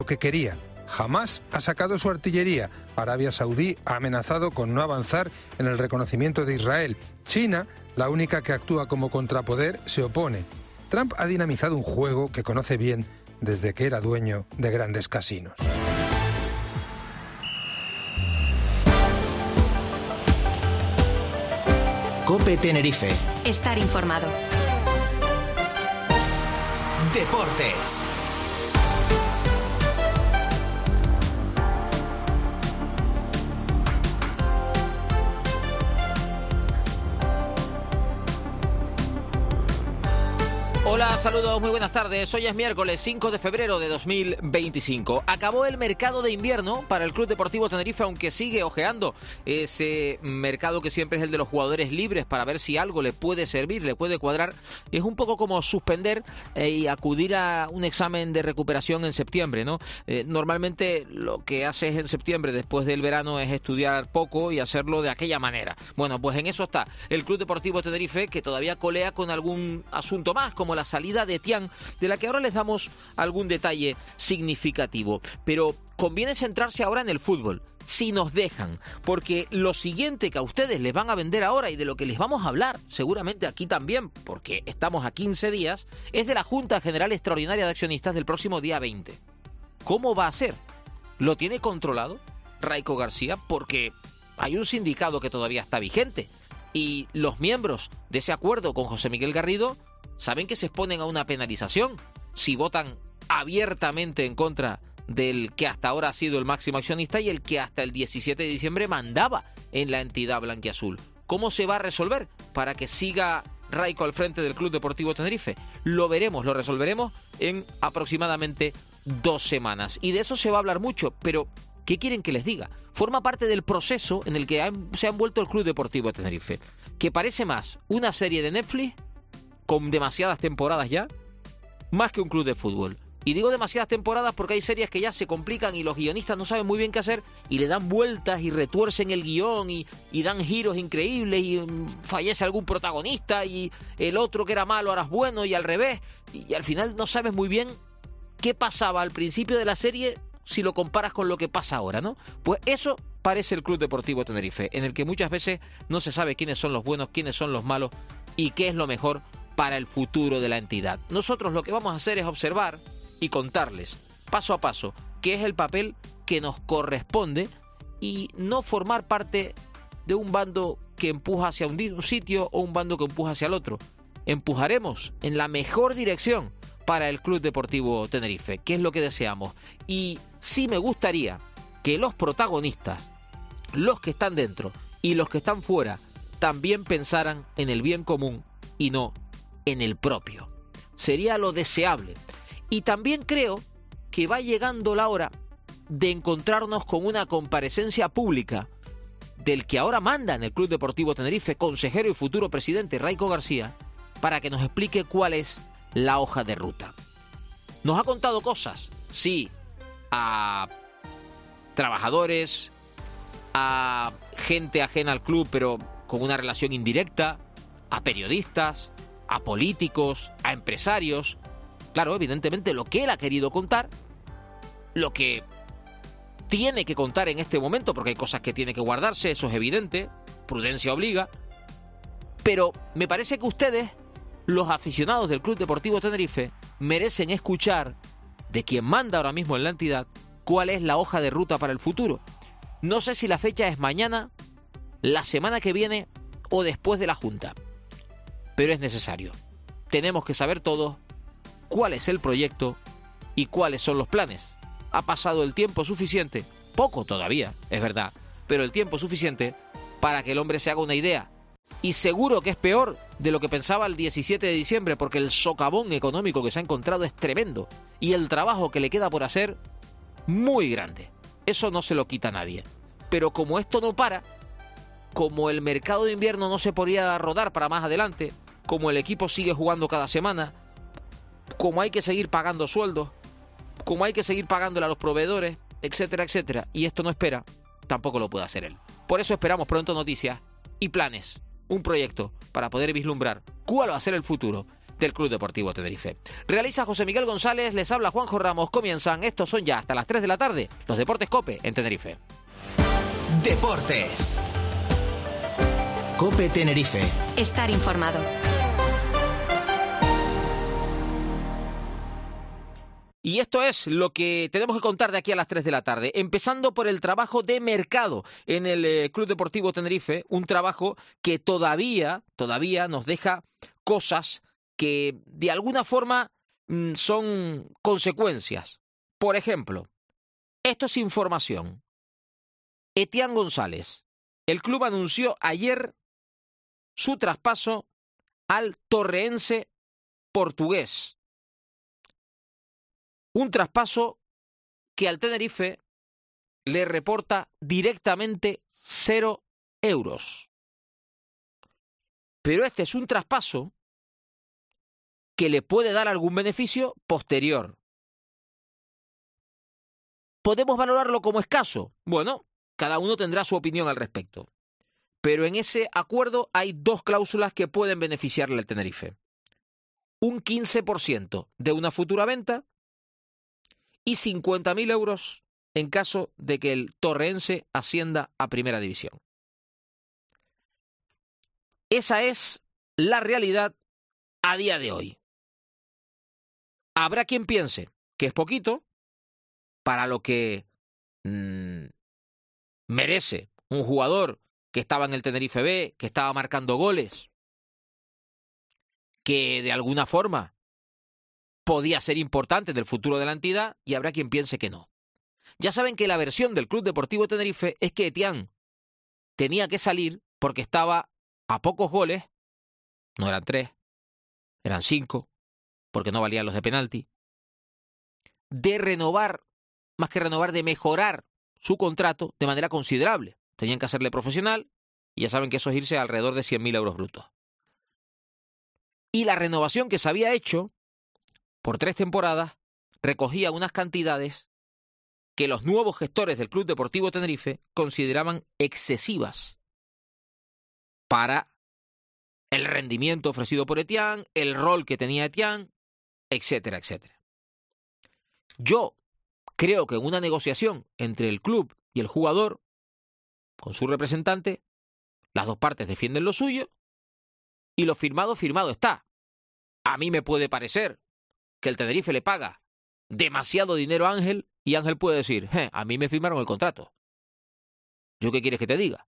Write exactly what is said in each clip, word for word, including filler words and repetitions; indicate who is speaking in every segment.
Speaker 1: lo que quería. Hamás ha sacado su artillería. Arabia Saudí ha amenazado con no avanzar en el reconocimiento de Israel. China, la única que actúa como contrapoder, se opone. Trump ha dinamizado un juego que conoce bien desde que era dueño de grandes casinos.
Speaker 2: COPE Tenerife.
Speaker 3: Estar informado.
Speaker 2: Deportes.
Speaker 4: Hola, saludos, muy buenas tardes. Hoy es miércoles cinco de febrero de dos mil veinticinco. Acabó el mercado de invierno para el Club Deportivo Tenerife, aunque sigue ojeando ese mercado que siempre es el de los jugadores libres para ver si algo le puede servir, le puede cuadrar. Es un poco como suspender eh, y acudir a un examen de recuperación en septiembre, ¿no? Eh, normalmente lo que haces en septiembre después del verano es estudiar poco y hacerlo de aquella manera. Bueno, pues en eso está el Club Deportivo Tenerife, que todavía colea con algún asunto más, como la salida de Tian, de la que ahora les damos algún detalle significativo. Pero conviene centrarse ahora en el fútbol, si nos dejan, porque lo siguiente que a ustedes les van a vender ahora y de lo que les vamos a hablar, seguramente aquí también, porque estamos a quince días, es de la Junta General Extraordinaria de Accionistas del próximo día veinte. ¿Cómo va a ser? ¿Lo tiene controlado Raico García? Porque hay un sindicato que todavía está vigente y los miembros de ese acuerdo con José Miguel Garrido saben que se exponen a una penalización si votan abiertamente en contra del que hasta ahora ha sido el máximo accionista y el que hasta el diecisiete de diciembre mandaba en la entidad blanquiazul. ¿Cómo se va a resolver para que siga Raico al frente del Club Deportivo Tenerife? Lo veremos, lo resolveremos en aproximadamente dos semanas. Y de eso se va a hablar mucho, pero ¿qué quieren que les diga? Forma parte del proceso en el que han, se ha envuelto el Club Deportivo Tenerife, que parece más una serie de Netflix con demasiadas temporadas ya, más que un club de fútbol. Y digo demasiadas temporadas porque hay series que ya se complican y los guionistas no saben muy bien qué hacer y le dan vueltas y retuercen el guión y, y dan giros increíbles y um, fallece algún protagonista y el otro que era malo ahora es bueno y al revés. Y, y al final no sabes muy bien qué pasaba al principio de la serie si lo comparas con lo que pasa ahora, ¿no? Pues eso parece el Club Deportivo Tenerife, en el que muchas veces no se sabe quiénes son los buenos, quiénes son los malos y qué es lo mejor para el futuro de la entidad. Nosotros lo que vamos a hacer es observar y contarles paso a paso qué es el papel que nos corresponde y no formar parte de un bando que empuja hacia un sitio o un bando que empuja hacia el otro. Empujaremos en la mejor dirección para el Club Deportivo Tenerife, que es lo que deseamos. Y sí me gustaría que los protagonistas, los que están dentro y los que están fuera, también pensaran en el bien común y no en el propio. Sería lo deseable. Y también creo que va llegando la hora de encontrarnos con una comparecencia pública del que ahora manda en el Club Deportivo Tenerife, consejero y futuro presidente Raico García, para que nos explique cuál es la hoja de ruta. Nos ha contado cosas, sí, a trabajadores, a gente ajena al club pero con una relación indirecta, a periodistas, a políticos, a empresarios. Claro, evidentemente lo que él ha querido contar, lo que tiene que contar en este momento, porque hay cosas que tiene que guardarse, eso es evidente, prudencia obliga, pero me parece que ustedes, los aficionados del Club Deportivo Tenerife, merecen escuchar de quien manda ahora mismo en la entidad cuál es la hoja de ruta para el futuro. No sé si la fecha es mañana, la semana que viene o después de la Junta, pero es necesario. Tenemos que saber todos cuál es el proyecto y cuáles son los planes. Ha pasado el tiempo suficiente, poco todavía, es verdad, pero el tiempo suficiente para que el hombre se haga una idea. Y seguro que es peor de lo que pensaba el diecisiete de diciembre, porque el socavón económico que se ha encontrado es tremendo y el trabajo que le queda por hacer muy grande. Eso no se lo quita a nadie. Pero como esto no para, como el mercado de invierno no se podía rodar para más adelante, como el equipo sigue jugando cada semana, como hay que seguir pagando sueldos, como hay que seguir pagándole a los proveedores, etcétera, etcétera, y esto no espera, tampoco lo puede hacer él. Por eso esperamos pronto noticias y planes, un proyecto para poder vislumbrar cuál va a ser el futuro del Club Deportivo Tenerife. Realiza José Miguel González, les habla Juanjo Ramos. Comienzan, estos son ya hasta las tres de la tarde, los Deportes COPE en Tenerife.
Speaker 2: Deportes. COPE Tenerife.
Speaker 3: Estar informado.
Speaker 4: Y esto es lo que tenemos que contar de aquí a las tres de la tarde, empezando por el trabajo de mercado en el eh, Club Deportivo Tenerife, un trabajo que todavía, todavía nos deja cosas que de alguna forma mmm, son consecuencias. Por ejemplo, esto es información. Etienne González, el club anunció ayer su traspaso al Torreense portugués. Un traspaso que al Tenerife le reporta directamente cero euros. Pero este es un traspaso que le puede dar algún beneficio posterior. ¿Podemos valorarlo como escaso? Bueno, cada uno tendrá su opinión al respecto. Pero en ese acuerdo hay dos cláusulas que pueden beneficiarle al Tenerife. Un quince por ciento de una futura venta y cincuenta mil euros en caso de que el Torreense ascienda a Primera División. Esa es la realidad a día de hoy. Habrá quien piense que es poquito para lo que mmm, merece un jugador que estaba en el Tenerife B, que estaba marcando goles, que de alguna forma podía ser importante en el futuro de la entidad, y habrá quien piense que no. Ya saben que la versión del Club Deportivo Tenerife es que Etienne tenía que salir porque estaba a pocos goles, no eran tres, eran cinco, porque no valían los de penalti, de renovar, más que renovar, de mejorar su contrato de manera considerable. Tenían que hacerle profesional, y ya saben que eso es irse a alrededor de cien mil euros brutos. Y la renovación que se había hecho por tres temporadas recogía unas cantidades que los nuevos gestores del Club Deportivo Tenerife consideraban excesivas para el rendimiento ofrecido por Etienne, el rol que tenía Etienne, etcétera, etcétera. Yo creo que en una negociación entre el club y el jugador, con su representante, las dos partes defienden lo suyo y lo firmado, firmado está. A mí me puede parecer que el Tenerife le paga demasiado dinero a Ángel y Ángel puede decir, eh, a mí me firmaron el contrato. ¿Yo qué quieres que te diga?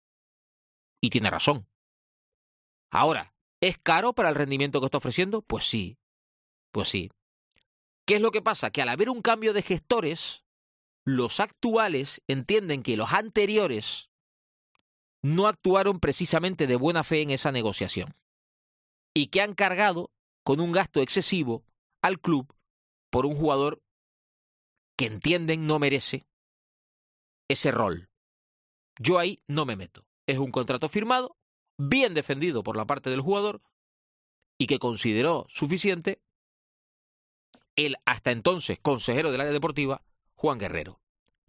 Speaker 4: Y tiene razón. Ahora, ¿es caro para el rendimiento que está ofreciendo? Pues sí, pues sí. ¿Qué es lo que pasa? Que al haber un cambio de gestores, los actuales entienden que los anteriores no actuaron precisamente de buena fe en esa negociación y que han cargado con un gasto excesivo al club por un jugador que entienden no merece ese rol. Yo ahí no me meto. Es un contrato firmado, bien defendido por la parte del jugador y que consideró suficiente el hasta entonces consejero del área deportiva, Juan Guerrero.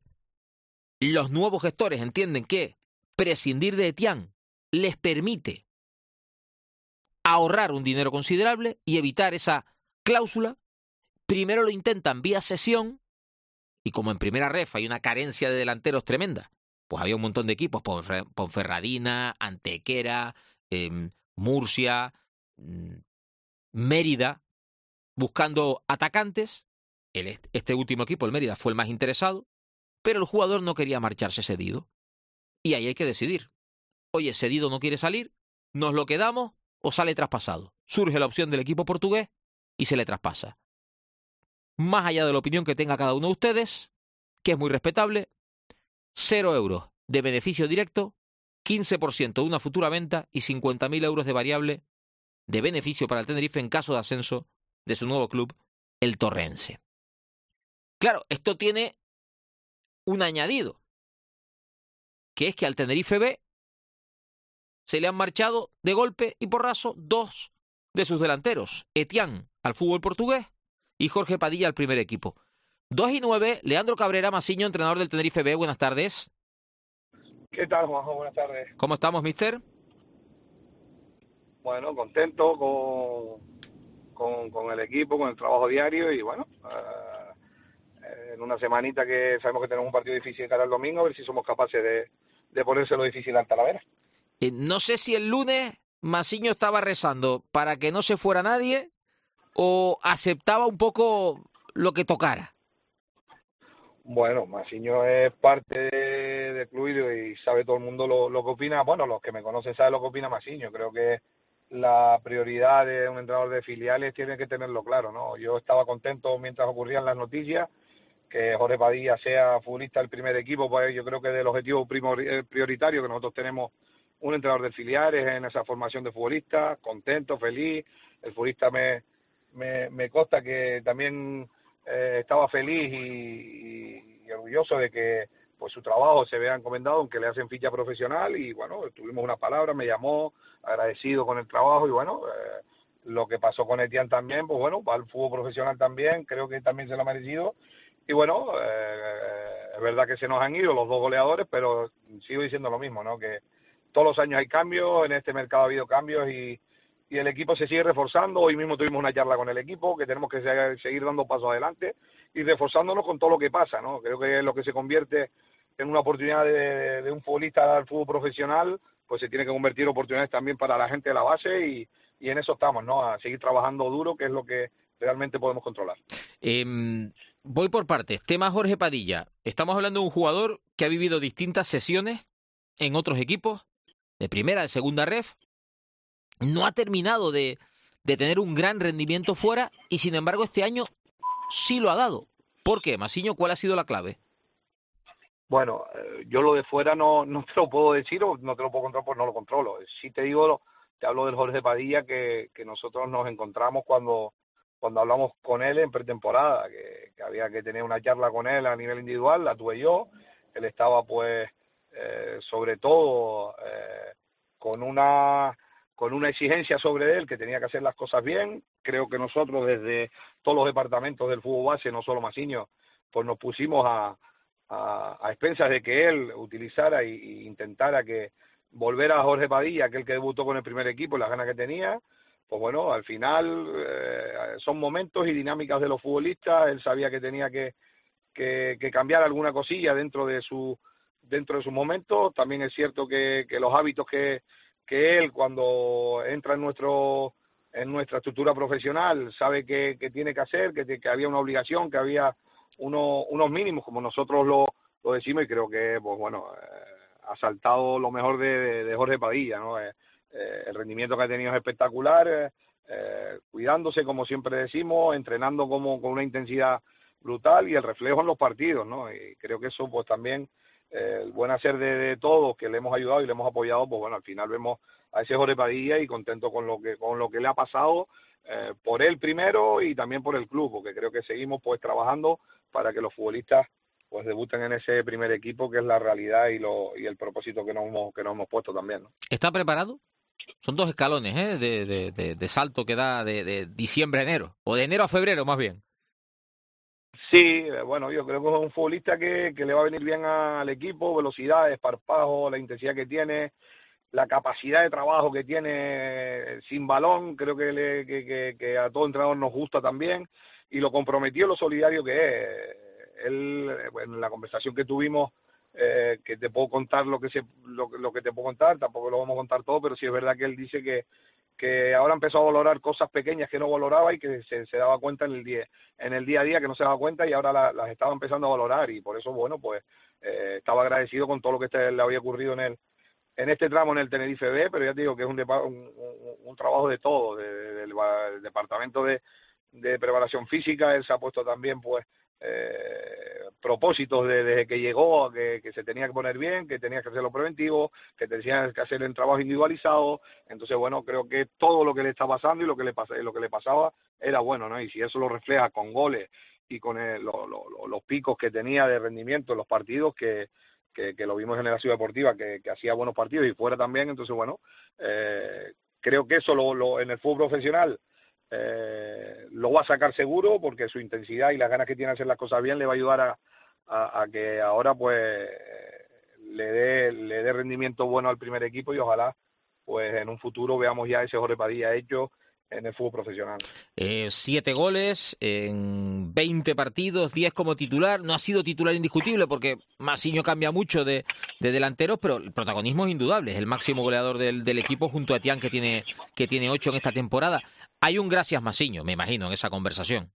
Speaker 4: Los nuevos gestores entienden que prescindir de Etienne les permite ahorrar un dinero considerable y evitar esa cláusula. Primero lo intentan vía cesión y como en primera ref hay una carencia de delanteros tremenda, pues había un montón de equipos, Ponferradina, Antequera, eh, Murcia, eh, Mérida, buscando atacantes. El, este último equipo, el Mérida, fue el más interesado, pero el jugador no quería marcharse cedido. Y ahí hay que decidir. Oye, cedido no quiere salir, ¿nos lo quedamos o sale traspasado? Surge la opción del equipo portugués y se le traspasa. Más allá de la opinión que tenga cada uno de ustedes, que es muy respetable, cero euros de beneficio directo, quince por ciento de una futura venta y cincuenta mil euros de variable de beneficio para el Tenerife en caso de ascenso de su nuevo club, el Torreense. Claro, esto tiene un añadido, que es que al Tenerife B se le han marchado de golpe y porrazo dos de sus delanteros, Etienne al fútbol portugués y Jorge Padilla al primer equipo. dos y nueve, Leandro Cabrera Masiño, entrenador del Tenerife B, buenas tardes.
Speaker 5: ¿Qué tal, Juanjo? Buenas tardes.
Speaker 4: ¿Cómo estamos, mister?
Speaker 5: Bueno, contento con, con, con el equipo, con el trabajo diario y bueno, eh, en una semanita que sabemos que tenemos un partido difícil de cara al domingo, a ver si somos capaces de, de ponérselo difícil al Talavera.
Speaker 4: Eh, no sé si el lunes Masiño estaba rezando para que no se fuera nadie o aceptaba un poco lo que tocara.
Speaker 5: Bueno, Masiño es parte de, de club y sabe todo el mundo lo, lo que opina. Bueno, los que me conocen saben lo que opina Masiño. Creo que la prioridad de un entrenador de filiales tiene que tenerlo claro, ¿no? Yo estaba contento mientras ocurrían las noticias, que Jorge Padilla sea futbolista del primer equipo, pues yo creo que del objetivo prioritario que nosotros tenemos un entrenador de filiales en esa formación de futbolistas, contento, feliz. El futbolista me, me, me consta que también eh, estaba feliz y, y, y orgulloso de que pues su trabajo se vea encomendado, aunque le hacen ficha profesional, y bueno, tuvimos una palabra, me llamó, agradecido con el trabajo, y bueno, eh, lo que pasó con Etienne también, pues bueno, va al fútbol profesional también, creo que también se lo ha merecido, y bueno, eh, es verdad que se nos han ido los dos goleadores, pero sigo diciendo lo mismo, ¿no? Que todos los años hay cambios, en este mercado ha habido cambios y, y el equipo se sigue reforzando. Hoy mismo tuvimos una charla con el equipo, que tenemos que seguir dando pasos adelante y reforzándonos con todo lo que pasa, ¿no? Creo que es lo que se convierte en una oportunidad de, de un futbolista al fútbol profesional, pues se tiene que convertir en oportunidades también para la gente de la base y, y en eso estamos, ¿no? A seguir trabajando duro, que es lo que realmente podemos controlar.
Speaker 4: Eh, voy por partes. Tema Jorge Padilla. Estamos hablando de un jugador que ha vivido distintas sesiones en otros equipos, de primera, de segunda ref. No ha terminado de, de tener un gran rendimiento fuera y, sin embargo, este año sí lo ha dado. ¿Por qué, Masiño? ¿Cuál ha sido la clave?
Speaker 5: Bueno, eh, yo lo de fuera no, no te lo puedo decir o no te lo puedo controlar, pues no lo controlo. Si te digo, te hablo del Jorge Padilla que, que nosotros nos encontramos cuando, cuando hablamos con él en pretemporada, que, que había que tener una charla con él a nivel individual, la tuve yo. Él estaba pues eh, sobre todo eh, con una con una exigencia sobre él, que tenía que hacer las cosas bien. Creo que nosotros desde todos los departamentos del fútbol base, no solo Masiño, pues nos pusimos a A, a expensas de que él utilizara y, y intentara que volver a Jorge Padilla, aquel que debutó con el primer equipo y las ganas que tenía. Pues bueno, al final eh, son momentos y dinámicas de los futbolistas. Él sabía que tenía que, que, que cambiar alguna cosilla dentro de su dentro de sus momentos. También es cierto que, que los hábitos que, que él cuando entra en nuestro en nuestra estructura profesional sabe que, que tiene que hacer, que, que había una obligación, que había Uno, unos mínimos, como nosotros lo, lo decimos, y creo que, pues bueno, eh, ha saltado lo mejor de, de, de Jorge Padilla, ¿no? Eh, eh, el rendimiento que ha tenido es espectacular, eh, eh, cuidándose, como siempre decimos, entrenando como con una intensidad brutal y el reflejo en los partidos, ¿no? Y creo que eso, pues también, eh, el buen hacer de, de todos, que le hemos ayudado y le hemos apoyado, pues bueno, al final vemos a ese Jorge Padilla y contento con lo que, con lo que le ha pasado, eh, por él primero y también por el club, porque creo que seguimos pues trabajando para que los futbolistas pues debuten en ese primer equipo, que es la realidad y lo y el propósito que nos hemos, que nos hemos puesto también, ¿no?
Speaker 4: ¿Está preparado? Son dos escalones, ¿eh? de, de, de, de salto que da de, de diciembre a enero, o de enero a febrero más bien.
Speaker 5: Sí, bueno, yo creo que es un futbolista que, que le va a venir bien al equipo, velocidad, desparpajo, la intensidad que tiene, la capacidad de trabajo que tiene sin balón, creo que, le, que, que, que a todo entrenador nos gusta también, y lo comprometido, lo solidario que es. Él, en la conversación que tuvimos, eh, que te puedo contar lo que se, lo, lo que te puedo contar, tampoco lo vamos a contar todo, pero sí es verdad que él dice que, que ahora empezó a valorar cosas pequeñas que no valoraba y que se, se daba cuenta en el día, en el día a día que no se daba cuenta, y ahora la, las estaba empezando a valorar, y por eso, bueno, pues eh, estaba agradecido con todo lo que este, le había ocurrido en él en este tramo en el Tenerife B, pero ya te digo que es un, un, un, un trabajo de todo, de, de, del, del departamento de de preparación física. Él se ha puesto también pues eh, propósitos de, desde que llegó, que, que se tenía que poner bien, que tenía que hacer lo preventivo, que tenía que hacer el trabajo individualizado. Entonces bueno, creo que todo lo que le está pasando y lo que le pasa, lo que le pasaba era bueno, ¿no? Y si eso lo refleja con goles y con el, lo, lo, los picos que tenía de rendimiento en los partidos, que que, que lo vimos en la Ciudad Deportiva, que, que hacía buenos partidos y fuera también. Entonces bueno, eh, creo que eso lo, lo en el fútbol profesional Eh, lo va a sacar seguro, porque su intensidad y las ganas que tiene de hacer las cosas bien le va a ayudar a, a, a que ahora pues le dé le dé rendimiento bueno al primer equipo, y ojalá pues en un futuro veamos ya ese Jorge Padilla hecho en el fútbol profesional.
Speaker 4: Eh, siete goles en veinte partidos, diez como titular. No ha sido titular indiscutible porque Masiño cambia mucho de, de delanteros, pero el protagonismo es indudable. Es el máximo goleador del, del equipo junto a Etián, que tiene que tiene ocho en esta temporada. Hay un gracias Masiño, me imagino, en esa conversación.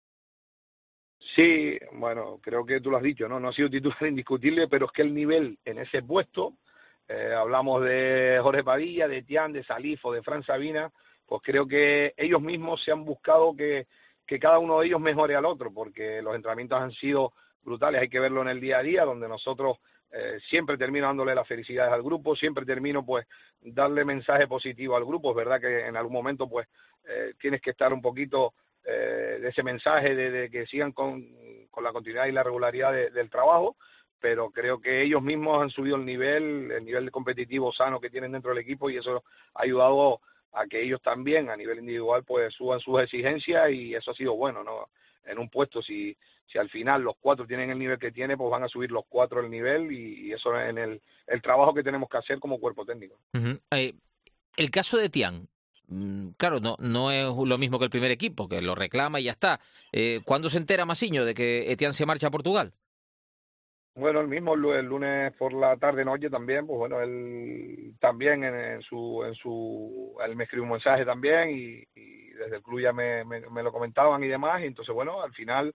Speaker 5: Sí, bueno, creo que tú lo has dicho, ¿no? No ha sido titular indiscutible, pero es que el nivel en ese puesto, eh, hablamos de Jorge Padilla, de Etián, de Salifo, de Fran Sabina, pues creo que ellos mismos se han buscado que, que cada uno de ellos mejore al otro, porque los entrenamientos han sido brutales, hay que verlo en el día a día, donde nosotros eh, siempre termino dándole las felicidades al grupo, siempre termino pues darle mensaje positivo al grupo. Es verdad que en algún momento pues eh, tienes que estar un poquito eh, de ese mensaje de, de que sigan con, con la continuidad y la regularidad de, del trabajo, pero creo que ellos mismos han subido el nivel, el nivel competitivo sano que tienen dentro del equipo, y eso ha ayudado a que ellos también a nivel individual pues suban sus exigencias, y eso ha sido bueno, ¿no? En un puesto, si si al final los cuatro tienen el nivel que tiene, pues van a subir los cuatro el nivel, y, y eso es en el, el trabajo que tenemos que hacer como cuerpo técnico.
Speaker 4: Uh-huh. Eh, el caso de Etián, mm, claro, no no es lo mismo que el primer equipo, que lo reclama y ya está. Eh, ¿Cuándo se entera Masiño de que Etián se marcha a Portugal?
Speaker 5: Bueno, el mismo el lunes por la tarde noche también, pues bueno, él también en, en su en su él me escribió un mensaje también, y, y desde el club ya me, me, me lo comentaban y demás, y entonces bueno, al final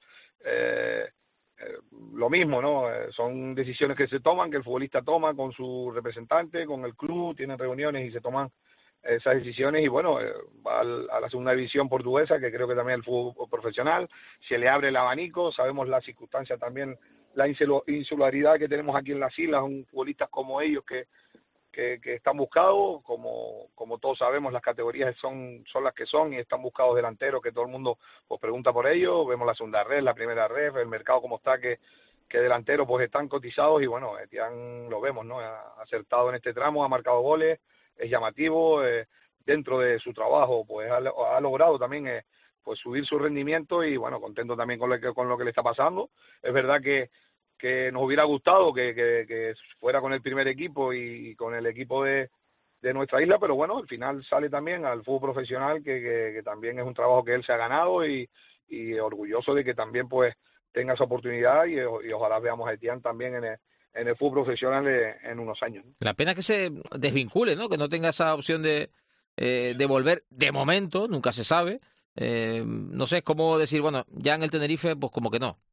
Speaker 5: eh, eh, lo mismo, ¿no? Eh, son decisiones que se toman, que el futbolista toma con su representante, con el club, tienen reuniones y se toman esas decisiones, y bueno, eh, va al, a la segunda división portuguesa, que creo que también el fútbol profesional, se le abre el abanico, sabemos las circunstancias también, la insularidad que tenemos aquí en las islas, un futbolistas como ellos que, que, que están buscados, como como todos sabemos las categorías son son las que son, y están buscados delanteros que todo el mundo pues pregunta por ellos. Vemos la segunda red, la primera red, el mercado como está, que que delanteros pues están cotizados, y bueno, Etián lo vemos, ¿no? Ha acertado en este tramo, ha marcado goles, es llamativo, eh, dentro de su trabajo pues ha, ha logrado también eh, pues subir su rendimiento, y bueno, contento también con lo que con lo que le está pasando. Es verdad que que nos hubiera gustado que, que, que fuera con el primer equipo y con el equipo de, de nuestra isla, pero bueno, al final sale también al fútbol profesional, que, que, que también es un trabajo que él se ha ganado, y, y orgulloso de que también pues tenga esa oportunidad, y, y ojalá veamos a Etián también en el, en el fútbol profesional en unos años.
Speaker 4: La pena es que se desvincule, ¿no? Que no tenga esa opción de, eh, de volver de momento, nunca se sabe. Eh, no sé, es como decir, bueno, ya en el Tenerife, pues como que no.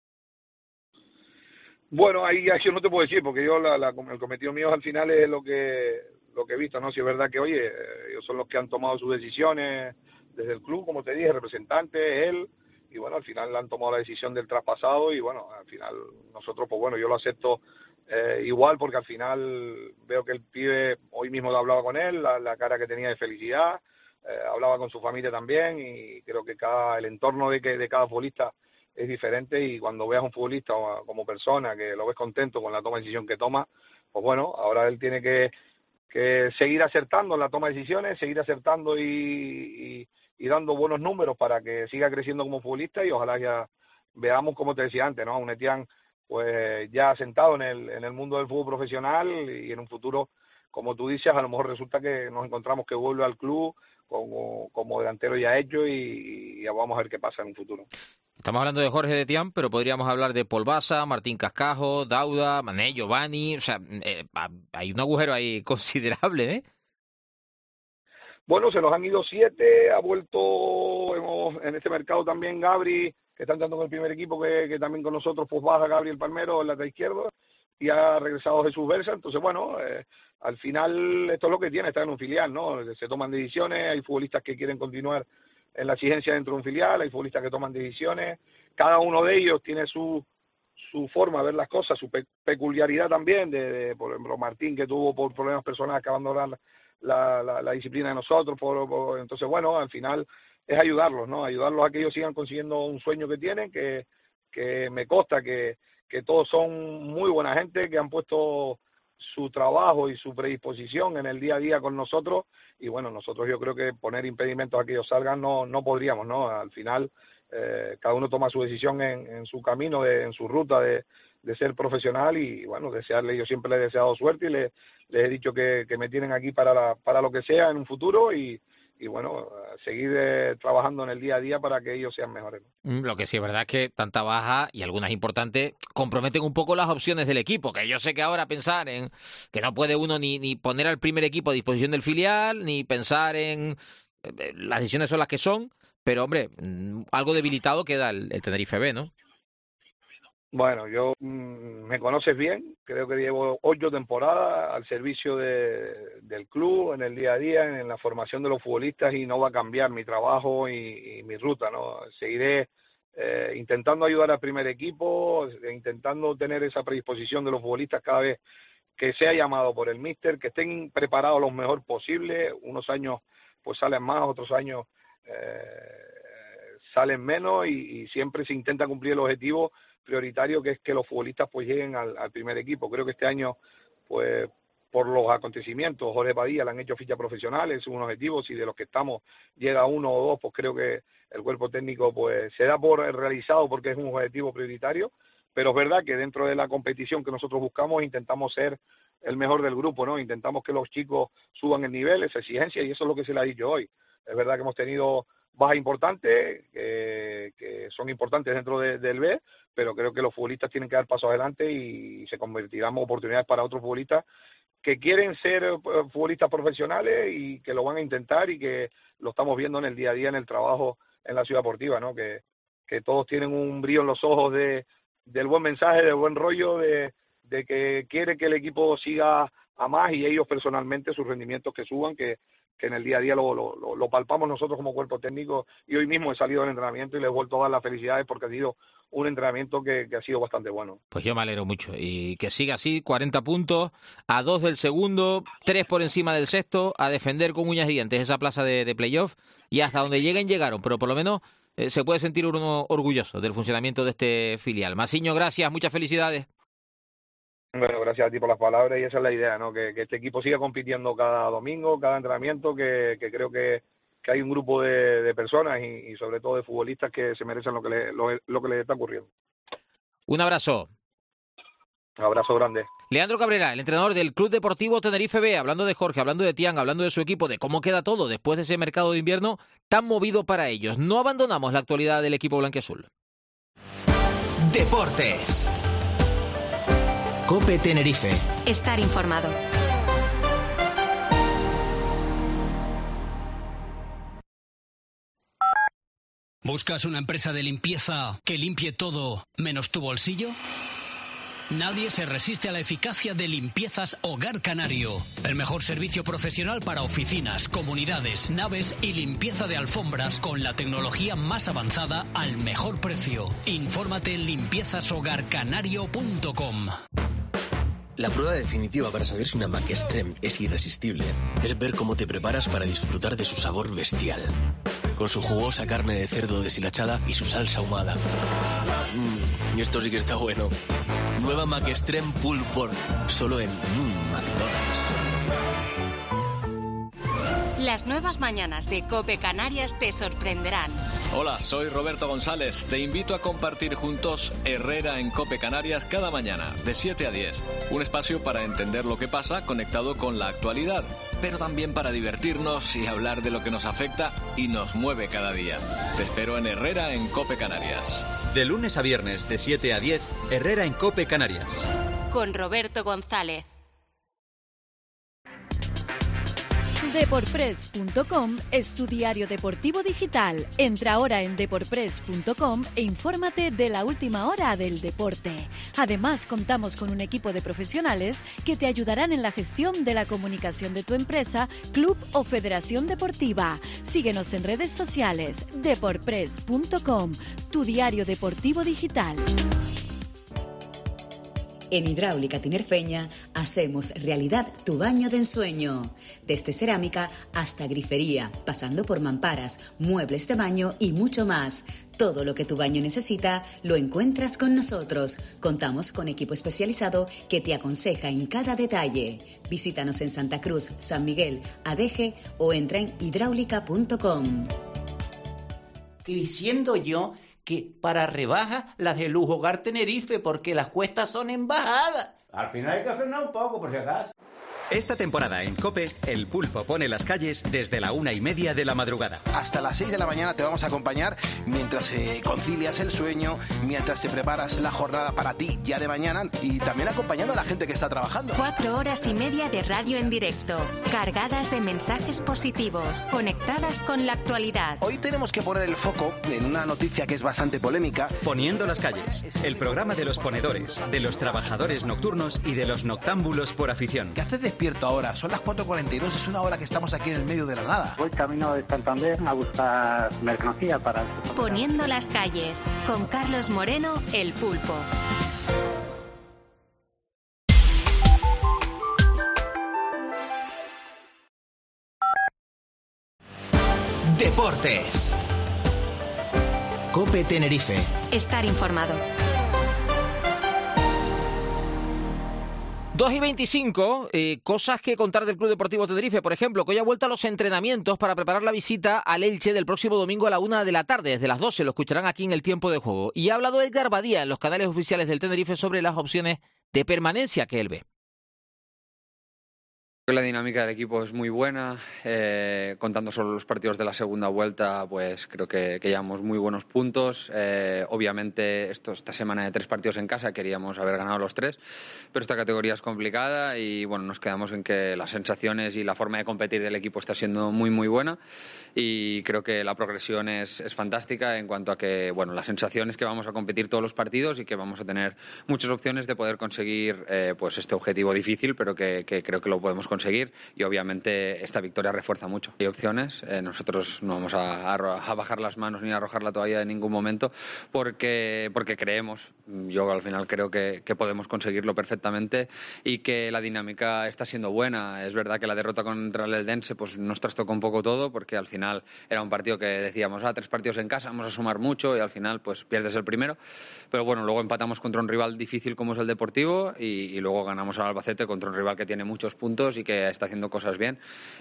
Speaker 5: Bueno, ahí, ahí yo no te puedo decir, porque yo la, la, el cometido mío al final es lo que lo que he visto, ¿no? Si es verdad que, oye, ellos son los que han tomado sus decisiones desde el club, como te dije, representante, él, y bueno, al final han tomado la decisión del traspasado, y bueno, al final nosotros, pues bueno, yo lo acepto eh, igual, porque al final veo que el pibe, hoy mismo hablaba con él, la, la cara que tenía de felicidad, eh, hablaba con su familia también, y creo que cada el entorno de, que, de cada futbolista es diferente, y cuando veas a un futbolista como persona que lo ves contento con la toma de decisión que toma, pues bueno, ahora él tiene que, que seguir acertando en la toma de decisiones, seguir acertando y, y, y dando buenos números para que siga creciendo como futbolista, y ojalá ya veamos, como te decía antes, ¿no? A un Etián pues ya asentado en el, en el mundo del fútbol profesional, y en un futuro, como tú dices, a lo mejor resulta que nos encontramos que vuelve al club como, como delantero ya hecho, y, y ya vamos a ver qué pasa en un futuro.
Speaker 4: Estamos hablando de Jorge de Etián, pero podríamos hablar de Paul Basa, Martín Cascajo, Dauda, Mané, Giovanni. O sea, eh, hay un agujero ahí considerable, ¿eh?
Speaker 5: Bueno, se nos han ido siete, ha vuelto hemos, en este mercado también Gabri, que está entrando con el primer equipo, que, que también con nosotros pues baja Gabriel Palmero, el lateral izquierdo, y ha regresado Jesús Versa. Entonces, bueno, eh, al final esto es lo que tiene estar en un filial, ¿no? Se toman decisiones, hay futbolistas que quieren continuar en la exigencia dentro de un filial, hay futbolistas que toman decisiones, cada uno de ellos tiene su su forma de ver las cosas, su pe peculiaridad también, de, de, por ejemplo, Martín, que tuvo por problemas personales que abandonar la, la, la disciplina de nosotros, por, por, entonces, bueno, al final es ayudarlos, ¿no? Ayudarlos a que ellos sigan consiguiendo un sueño que tienen, que, que me consta que, que todos son muy buena gente, que han puesto su trabajo y su predisposición en el día a día con nosotros, y bueno, nosotros yo creo que poner impedimentos a que ellos salgan no no podríamos, ¿no? Al final eh, cada uno toma su decisión en, en su camino, de, en su ruta de, de ser profesional, y bueno, desearle, yo siempre les he deseado suerte, y les, les he dicho que, que me tienen aquí para la, para lo que sea en un futuro, y, y bueno, seguir eh, trabajando en el día a día para que ellos sean mejores, ¿no?
Speaker 4: Lo que sí es verdad es que tanta baja y algunas importantes comprometen un poco las opciones del equipo, que yo sé que ahora pensar en que no puede uno ni, ni poner al primer equipo a disposición del filial, ni pensar en las decisiones son las que son, pero hombre, algo debilitado queda el, el Tenerife B, ¿no?
Speaker 5: Bueno, yo mmm, me conoces bien, creo que llevo ocho temporadas al servicio de, del club, en el día a día, en la formación de los futbolistas, y no va a cambiar mi trabajo y, y mi ruta, ¿no? Seguiré eh, intentando ayudar al primer equipo, intentando tener esa predisposición de los futbolistas cada vez que sea llamado por el míster, que estén preparados lo mejor posible. Unos años pues salen más, otros años eh, salen menos, y, y siempre se intenta cumplir el objetivo prioritario, que es que los futbolistas pues lleguen al, al primer equipo. Creo que este año, pues por los acontecimientos, Jorge Padilla le han hecho ficha profesional, es un objetivo. Si de los que estamos llega uno o dos, pues creo que el cuerpo técnico pues se da por realizado, porque es un objetivo prioritario. Pero es verdad que dentro de la competición que nosotros buscamos intentamos ser el mejor del grupo, ¿no? Intentamos que los chicos suban el nivel, esa exigencia, y eso es lo que se le ha dicho hoy. Es verdad que hemos tenido bajas importantes, que, que son importantes dentro de, del B, pero creo que los futbolistas tienen que dar pasos adelante y se convertirán en oportunidades para otros futbolistas que quieren ser futbolistas profesionales y que lo van a intentar, y que lo estamos viendo en el día a día, en el trabajo en la ciudad deportiva, ¿no? Que, que todos tienen un brillo en los ojos de, del buen mensaje, del buen rollo, de, de que quiere que el equipo siga a más, y ellos personalmente sus rendimientos que suban, que que en el día a día lo, lo, lo palpamos nosotros como cuerpo técnico, y hoy mismo he salido del entrenamiento y les he vuelto a dar las felicidades, porque ha sido un entrenamiento que, que ha sido bastante bueno.
Speaker 4: Pues yo me alegro mucho, y que siga así, cuarenta puntos, a dos del segundo, tres por encima del sexto, a defender con uñas y dientes esa plaza de, de playoff, y hasta donde lleguen llegaron, pero por lo menos eh, se puede sentir uno orgulloso del funcionamiento de este filial. Masiño, gracias, muchas felicidades.
Speaker 5: Bueno, gracias a ti por las palabras, y esa es la idea, ¿no? Que, que este equipo siga compitiendo cada domingo, cada entrenamiento, que, que creo que, que hay un grupo de, de personas y, y sobre todo de futbolistas que se merecen lo que, le, lo, lo que les está ocurriendo.
Speaker 4: Un abrazo.
Speaker 5: Un abrazo grande.
Speaker 4: Leandro Cabrera, el entrenador del Club Deportivo Tenerife B, hablando de Jorge, hablando de Tian, hablando de su equipo, de cómo queda todo después de ese mercado de invierno tan movido para ellos. No abandonamos la actualidad del equipo blanquiazul.
Speaker 2: Deportes. COPE Tenerife.
Speaker 3: Estar informado.
Speaker 6: ¿Buscas una empresa de limpieza que limpie todo menos tu bolsillo? Nadie se resiste a la eficacia de Limpiezas Hogar Canario. El mejor servicio profesional para oficinas, comunidades, naves y limpieza de alfombras, con la tecnología más avanzada al mejor precio. Infórmate en limpiezas hogar canario punto com.
Speaker 7: La prueba definitiva para saber si una Mac Extreme es irresistible es ver cómo te preparas para disfrutar de su sabor bestial. Con su jugosa carne de cerdo deshilachada y su salsa ahumada. Mmm, y esto sí que está bueno. Nueva Mac Extreme Pulled Pork, solo en mmm, McDonald's.
Speaker 3: Las nuevas mañanas de COPE Canarias te sorprenderán.
Speaker 8: Hola, soy Roberto González. Te invito a compartir juntos Herrera en COPE Canarias cada mañana, de siete a diez. Un espacio para entender lo que pasa conectado con la actualidad, pero también para divertirnos y hablar de lo que nos afecta y nos mueve cada día. Te espero en Herrera en COPE Canarias.
Speaker 9: De lunes a viernes, de siete a diez, Herrera en COPE Canarias.
Speaker 3: Con Roberto González.
Speaker 10: Deporpress punto com es tu diario deportivo digital. Entra ahora en deporpress punto com e infórmate de la última hora del deporte. Además, contamos con un equipo de profesionales que te ayudarán en la gestión de la comunicación de tu empresa, club o federación deportiva. Síguenos en redes sociales. Deporpress punto com, tu diario deportivo digital.
Speaker 11: En Hidráulica Tinerfeña hacemos realidad tu baño de ensueño. Desde cerámica hasta grifería, pasando por mamparas, muebles de baño y mucho más. Todo lo que tu baño necesita lo encuentras con nosotros. Contamos con equipo especializado que te aconseja en cada detalle. Visítanos en Santa Cruz, San Miguel, Adeje o entra en hidráulica punto com.
Speaker 12: Y diciendo yo que para rebajas las de Lujo Hogar Tenerife, porque las cuestas son en bajada.
Speaker 13: Al final hay que frenar un poco, por si acaso.
Speaker 9: Esta temporada en COPE, el pulpo pone las calles desde la una y media de la madrugada.
Speaker 13: Hasta las seis de la mañana te vamos a acompañar mientras eh, concilias el sueño, mientras te preparas la jornada para ti ya de mañana y también acompañando a la gente que está trabajando.
Speaker 3: Cuatro horas y media de radio en directo, cargadas de mensajes positivos, conectadas con la actualidad.
Speaker 13: Hoy tenemos que poner el foco en una noticia que es bastante polémica.
Speaker 9: Poniendo las calles, el programa de los ponedores, de los trabajadores nocturnos y de los noctámbulos por afición.
Speaker 13: ¿Qué haces despierto ahora? Son las cuatro cuarenta y dos, es una hora que estamos aquí en el medio de la nada.
Speaker 14: Voy camino de Santander a buscar mercancía para...
Speaker 3: Poniendo las calles, con Carlos Moreno, el pulpo.
Speaker 2: Deportes. COPE Tenerife.
Speaker 3: Estar informado.
Speaker 4: dos y veinticinco, eh, cosas que contar del Club Deportivo Tenerife, por ejemplo, que hoy ha vuelto a los entrenamientos para preparar la visita al Elche del próximo domingo a la una de la tarde, desde las doce, lo escucharán aquí en el tiempo de juego. Y ha hablado Edgar Badía en los canales oficiales del Tenerife sobre las opciones de permanencia que él ve.
Speaker 15: La dinámica del equipo es muy buena, eh, contando solo los partidos de la segunda vuelta, pues creo que, que llevamos muy buenos puntos. Eh, obviamente esto, esta semana de tres partidos en casa queríamos haber ganado los tres, pero esta categoría es complicada y bueno, nos quedamos en que las sensaciones y la forma de competir del equipo está siendo muy muy buena y creo que la progresión es, es fantástica en cuanto a que bueno, la sensación es que vamos a competir todos los partidos y que vamos a tener muchas opciones de poder conseguir eh, pues este objetivo difícil, pero que, que creo que lo podemos conseguir. conseguir y obviamente esta victoria refuerza mucho. Hay opciones, eh, nosotros no vamos a, a, a bajar las manos ni a arrojar la toalla en ningún momento porque, porque creemos, yo al final creo que, que podemos conseguirlo perfectamente y que la dinámica está siendo buena. Es verdad que la derrota contra el Eldense pues, nos trastocó un poco todo porque al final era un partido que decíamos, ah, tres partidos en casa, vamos a sumar mucho y al final pues pierdes el primero, pero bueno, luego empatamos contra un rival difícil como es el Deportivo y, y luego ganamos al Albacete contra un rival que tiene muchos puntos y que está haciendo cosas bien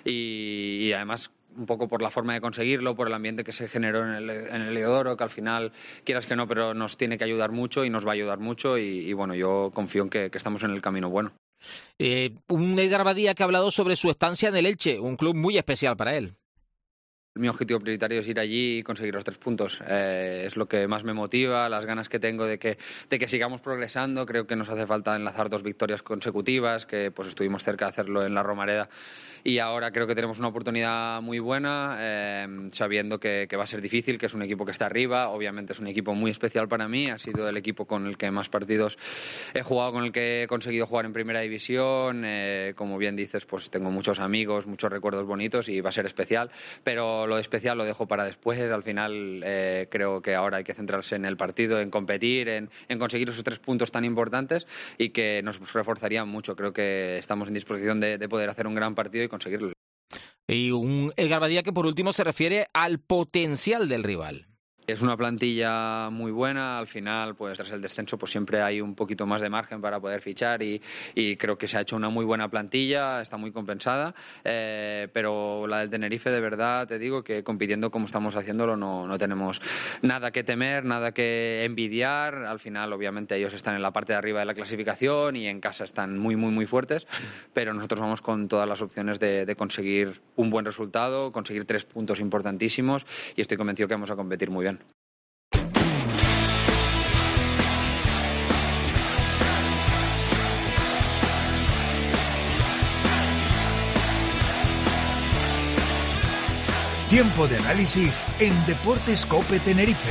Speaker 15: y, y además un poco por la forma de conseguirlo, por el ambiente que se generó en el, en el Heliodoro, que al final, quieras que no, pero nos tiene que ayudar mucho y nos va a ayudar mucho y, y bueno, yo confío en que, que estamos en el camino bueno.
Speaker 4: Eh, un Edgar Badía que ha hablado sobre su estancia en el Elche, un club muy especial para él.
Speaker 15: Mi objetivo prioritario es ir allí y conseguir los tres puntos. Eh, es lo que más me motiva, las ganas que tengo de que, de que sigamos progresando. Creo que nos hace falta enlazar dos victorias consecutivas, que pues estuvimos cerca de hacerlo en la Romareda y ahora creo que tenemos una oportunidad muy buena, eh, sabiendo que, que va a ser difícil, que es un equipo que está arriba. Obviamente es un equipo muy especial para mí, ha sido el equipo con el que más partidos he jugado, con el que he conseguido jugar en primera división. Eh, como bien dices, pues tengo muchos amigos, muchos recuerdos bonitos y va a ser especial, pero lo de especial lo dejo para después. Al final eh, creo que ahora hay que centrarse en el partido, en competir, en, en conseguir esos tres puntos tan importantes y que nos reforzarían mucho. Creo que estamos en disposición de, de poder hacer un gran partido y conseguirlo.
Speaker 4: Y un Edgar Badía que por último se refiere al potencial del rival.
Speaker 15: Es una plantilla muy buena, al final, pues tras el descenso, pues siempre hay un poquito más de margen para poder fichar y, y creo que se ha hecho una muy buena plantilla, está muy compensada, eh, pero la del Tenerife, de verdad, te digo que compitiendo como estamos haciéndolo no, no tenemos nada que temer, nada que envidiar. Al final, obviamente, ellos están en la parte de arriba de la clasificación y en casa están muy, muy, muy fuertes, pero nosotros vamos con todas las opciones de, de conseguir un buen resultado, conseguir tres puntos importantísimos y estoy convencido que vamos a competir muy bien.
Speaker 16: Tiempo de análisis en Deportes COPE Tenerife.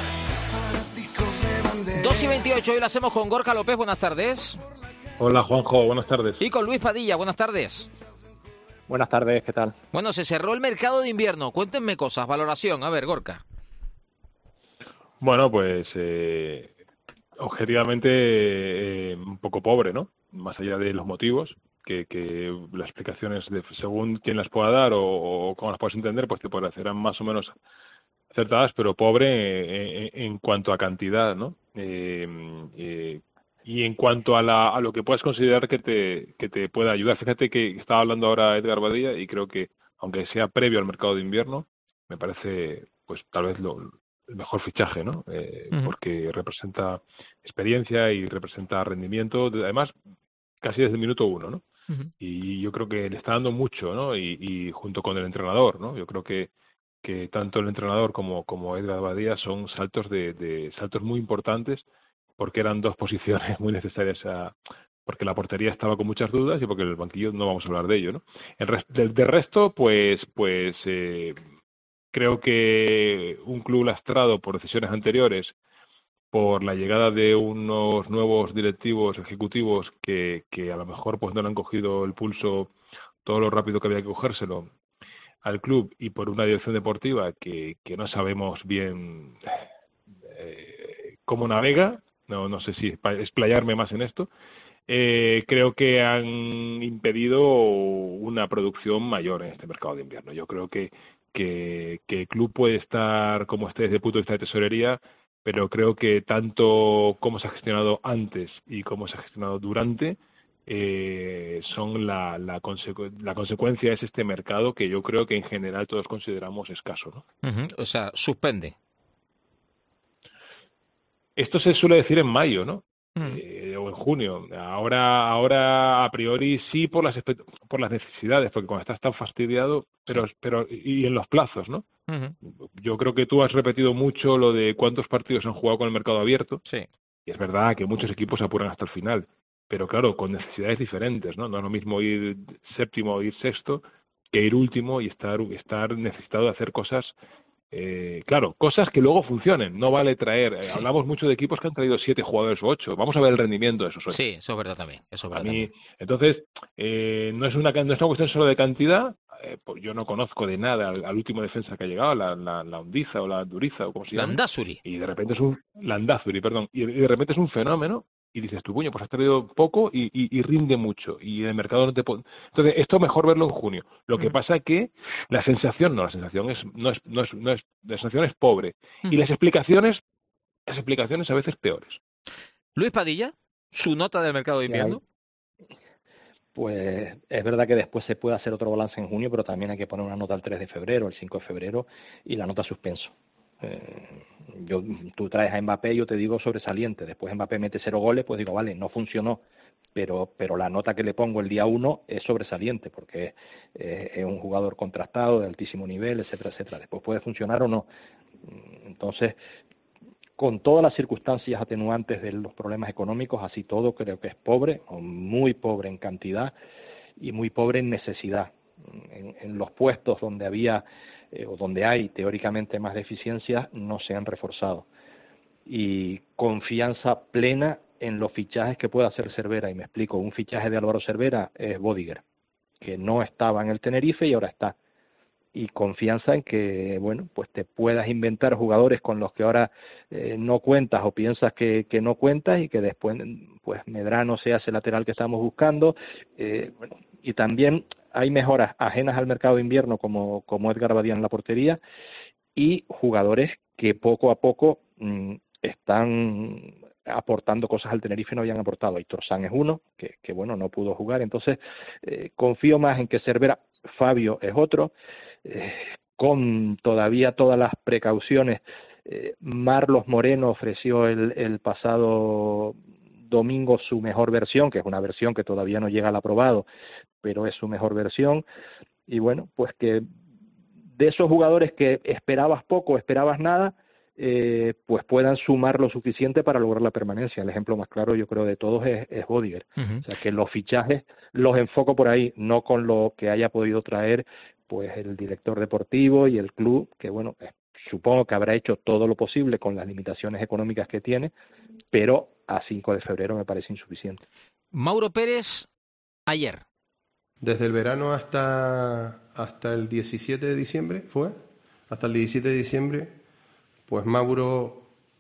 Speaker 4: dos y veintiocho, hoy lo hacemos con Gorka López, buenas tardes.
Speaker 17: Hola Juanjo, buenas tardes.
Speaker 4: Y con Luis Padilla, buenas tardes.
Speaker 18: Buenas tardes, ¿qué tal?
Speaker 4: Bueno, se cerró el mercado de invierno, cuéntenme cosas, valoración, a ver, Gorka.
Speaker 17: Bueno, pues eh, objetivamente eh, un poco pobre, ¿no? Más allá de los motivos, que, que las explicaciones, de, según quién las pueda dar o, o cómo las puedas entender, pues te parecerán más o menos acertadas, pero pobre en, en cuanto a cantidad, ¿no? Eh, eh, y en cuanto a, la, a lo que puedas considerar que te, que te pueda ayudar. Fíjate que estaba hablando ahora Edgar Badía y creo que, aunque sea previo al mercado de invierno, me parece pues tal vez lo el mejor fichaje, ¿no? Eh, uh-huh. Porque representa experiencia y representa rendimiento, además casi desde el minuto uno, ¿no? Uh-huh. Y yo creo que le está dando mucho, ¿no? Y, y junto con el entrenador, ¿no? Yo creo que que tanto el entrenador como como Edgar Badía son saltos de, de saltos muy importantes, porque eran dos posiciones muy necesarias a, porque la portería estaba con muchas dudas y porque el banquillo no vamos a hablar de ello, ¿no? El rest, del, del resto, pues pues eh, creo que un club lastrado por decisiones anteriores, por la llegada de unos nuevos directivos ejecutivos que, que a lo mejor pues no le han cogido el pulso todo lo rápido que había que cogérselo al club, y por una dirección deportiva que, que no sabemos bien eh, cómo navega, no no sé si explayarme más en esto, eh, creo que han impedido una producción mayor en este mercado de invierno. Yo creo que, que, que el club puede estar como esté desde el punto de vista de tesorería, pero creo que tanto cómo se ha gestionado antes y cómo se ha gestionado durante eh, son la, la, consecu la consecuencia es este mercado que yo creo que en general todos consideramos escaso, ¿no?
Speaker 4: Uh-huh. O sea, suspende.
Speaker 17: Esto se suele decir en mayo, ¿no?
Speaker 4: Uh-huh.
Speaker 17: Eh, o en junio. Ahora, ahora a priori sí por las por las necesidades, porque cuando estás tan fastidiado, pero pero y en los plazos, ¿no? Uh-huh. Yo creo que tú has repetido mucho lo de cuántos partidos han jugado con el mercado abierto.
Speaker 4: Sí.
Speaker 17: Y es verdad que muchos equipos se apuran hasta el final, pero claro, con necesidades diferentes, ¿no? No es lo mismo ir séptimo o ir sexto que ir último y estar estar necesitado de hacer cosas, eh, claro, cosas que luego funcionen. No vale traer, eh, hablamos mucho de equipos que han traído siete jugadores o ocho. Vamos a ver el rendimiento de esos ocho.
Speaker 4: Sí, eso es verdad también. Eso es verdad
Speaker 17: a mí,
Speaker 4: también.
Speaker 17: Entonces, eh, no es una no es una cuestión solo de cantidad. Eh, pues yo no conozco de nada al, al último defensa que ha llegado, la, la, la Undiza o la Duriza o como se llama.
Speaker 4: Landázuri.
Speaker 17: Y de repente es un Landázuri, perdón. Y, y de repente es un fenómeno. Y dices, tu puño, pues has traído poco y, y, y rinde mucho. Y el mercado no te puede... Entonces, esto mejor verlo en junio. Lo que pasa es que la sensación, no, la sensación es, no es, no es, no es, la sensación es pobre. Uh-huh. Y las explicaciones, las explicaciones a veces peores.
Speaker 4: Luis Padilla, ¿su nota del mercado de invierno?
Speaker 18: Pues es verdad que después se puede hacer otro balance en junio, pero también hay que poner una nota el tres de febrero, el cinco de febrero y la nota suspenso. Eh, yo tú traes a Mbappé y yo te digo sobresaliente, después Mbappé mete cero goles, pues digo vale, no funcionó, pero pero la nota que le pongo el día uno es sobresaliente porque eh, es un jugador contrastado de altísimo nivel, etcétera, etcétera. Después puede funcionar o no. Entonces, con todas las circunstancias atenuantes de los problemas económicos, así todo creo que es pobre, o muy pobre en cantidad y muy pobre en necesidad. En, en los puestos donde había eh, o donde hay teóricamente más deficiencias no se han reforzado, y confianza plena en los fichajes que pueda hacer Cervera. Y me explico, un fichaje de Álvaro Cervera es Bodiger, que no estaba en el Tenerife y ahora está, y confianza en que, bueno, pues te puedas inventar jugadores con los que ahora eh, no cuentas o piensas que, que no cuentas, y que después, pues Medrano sea ese lateral que estamos buscando, eh, bueno, y también hay mejoras ajenas al mercado de invierno como, como Edgar Badía en la portería, y jugadores que poco a poco mmm, están aportando cosas al Tenerife no habían aportado. Aitor San es uno, que, que bueno, no pudo jugar, entonces eh, confío más en que Cervera. Fabio es otro, eh, con todavía todas las precauciones. eh, Marlos Moreno ofreció el, el pasado domingo su mejor versión, que es una versión que todavía no llega al aprobado, pero es su mejor versión, y bueno, pues que de esos jugadores que esperabas poco, esperabas nada, eh, pues puedan sumar lo suficiente para lograr la permanencia. El ejemplo más claro, yo creo, de todos es, es Bodiger. Uh-huh. O sea, que los fichajes los enfoco por ahí, no con lo que haya podido traer pues el director deportivo y el club, que bueno, eh, supongo que habrá hecho todo lo posible con las limitaciones económicas que tiene, pero a cinco de febrero me parece insuficiente.
Speaker 4: Mauro Pérez, ayer.
Speaker 19: Desde el verano hasta, hasta el diecisiete de diciembre, ¿fue? Hasta el diecisiete de diciembre, pues Mauro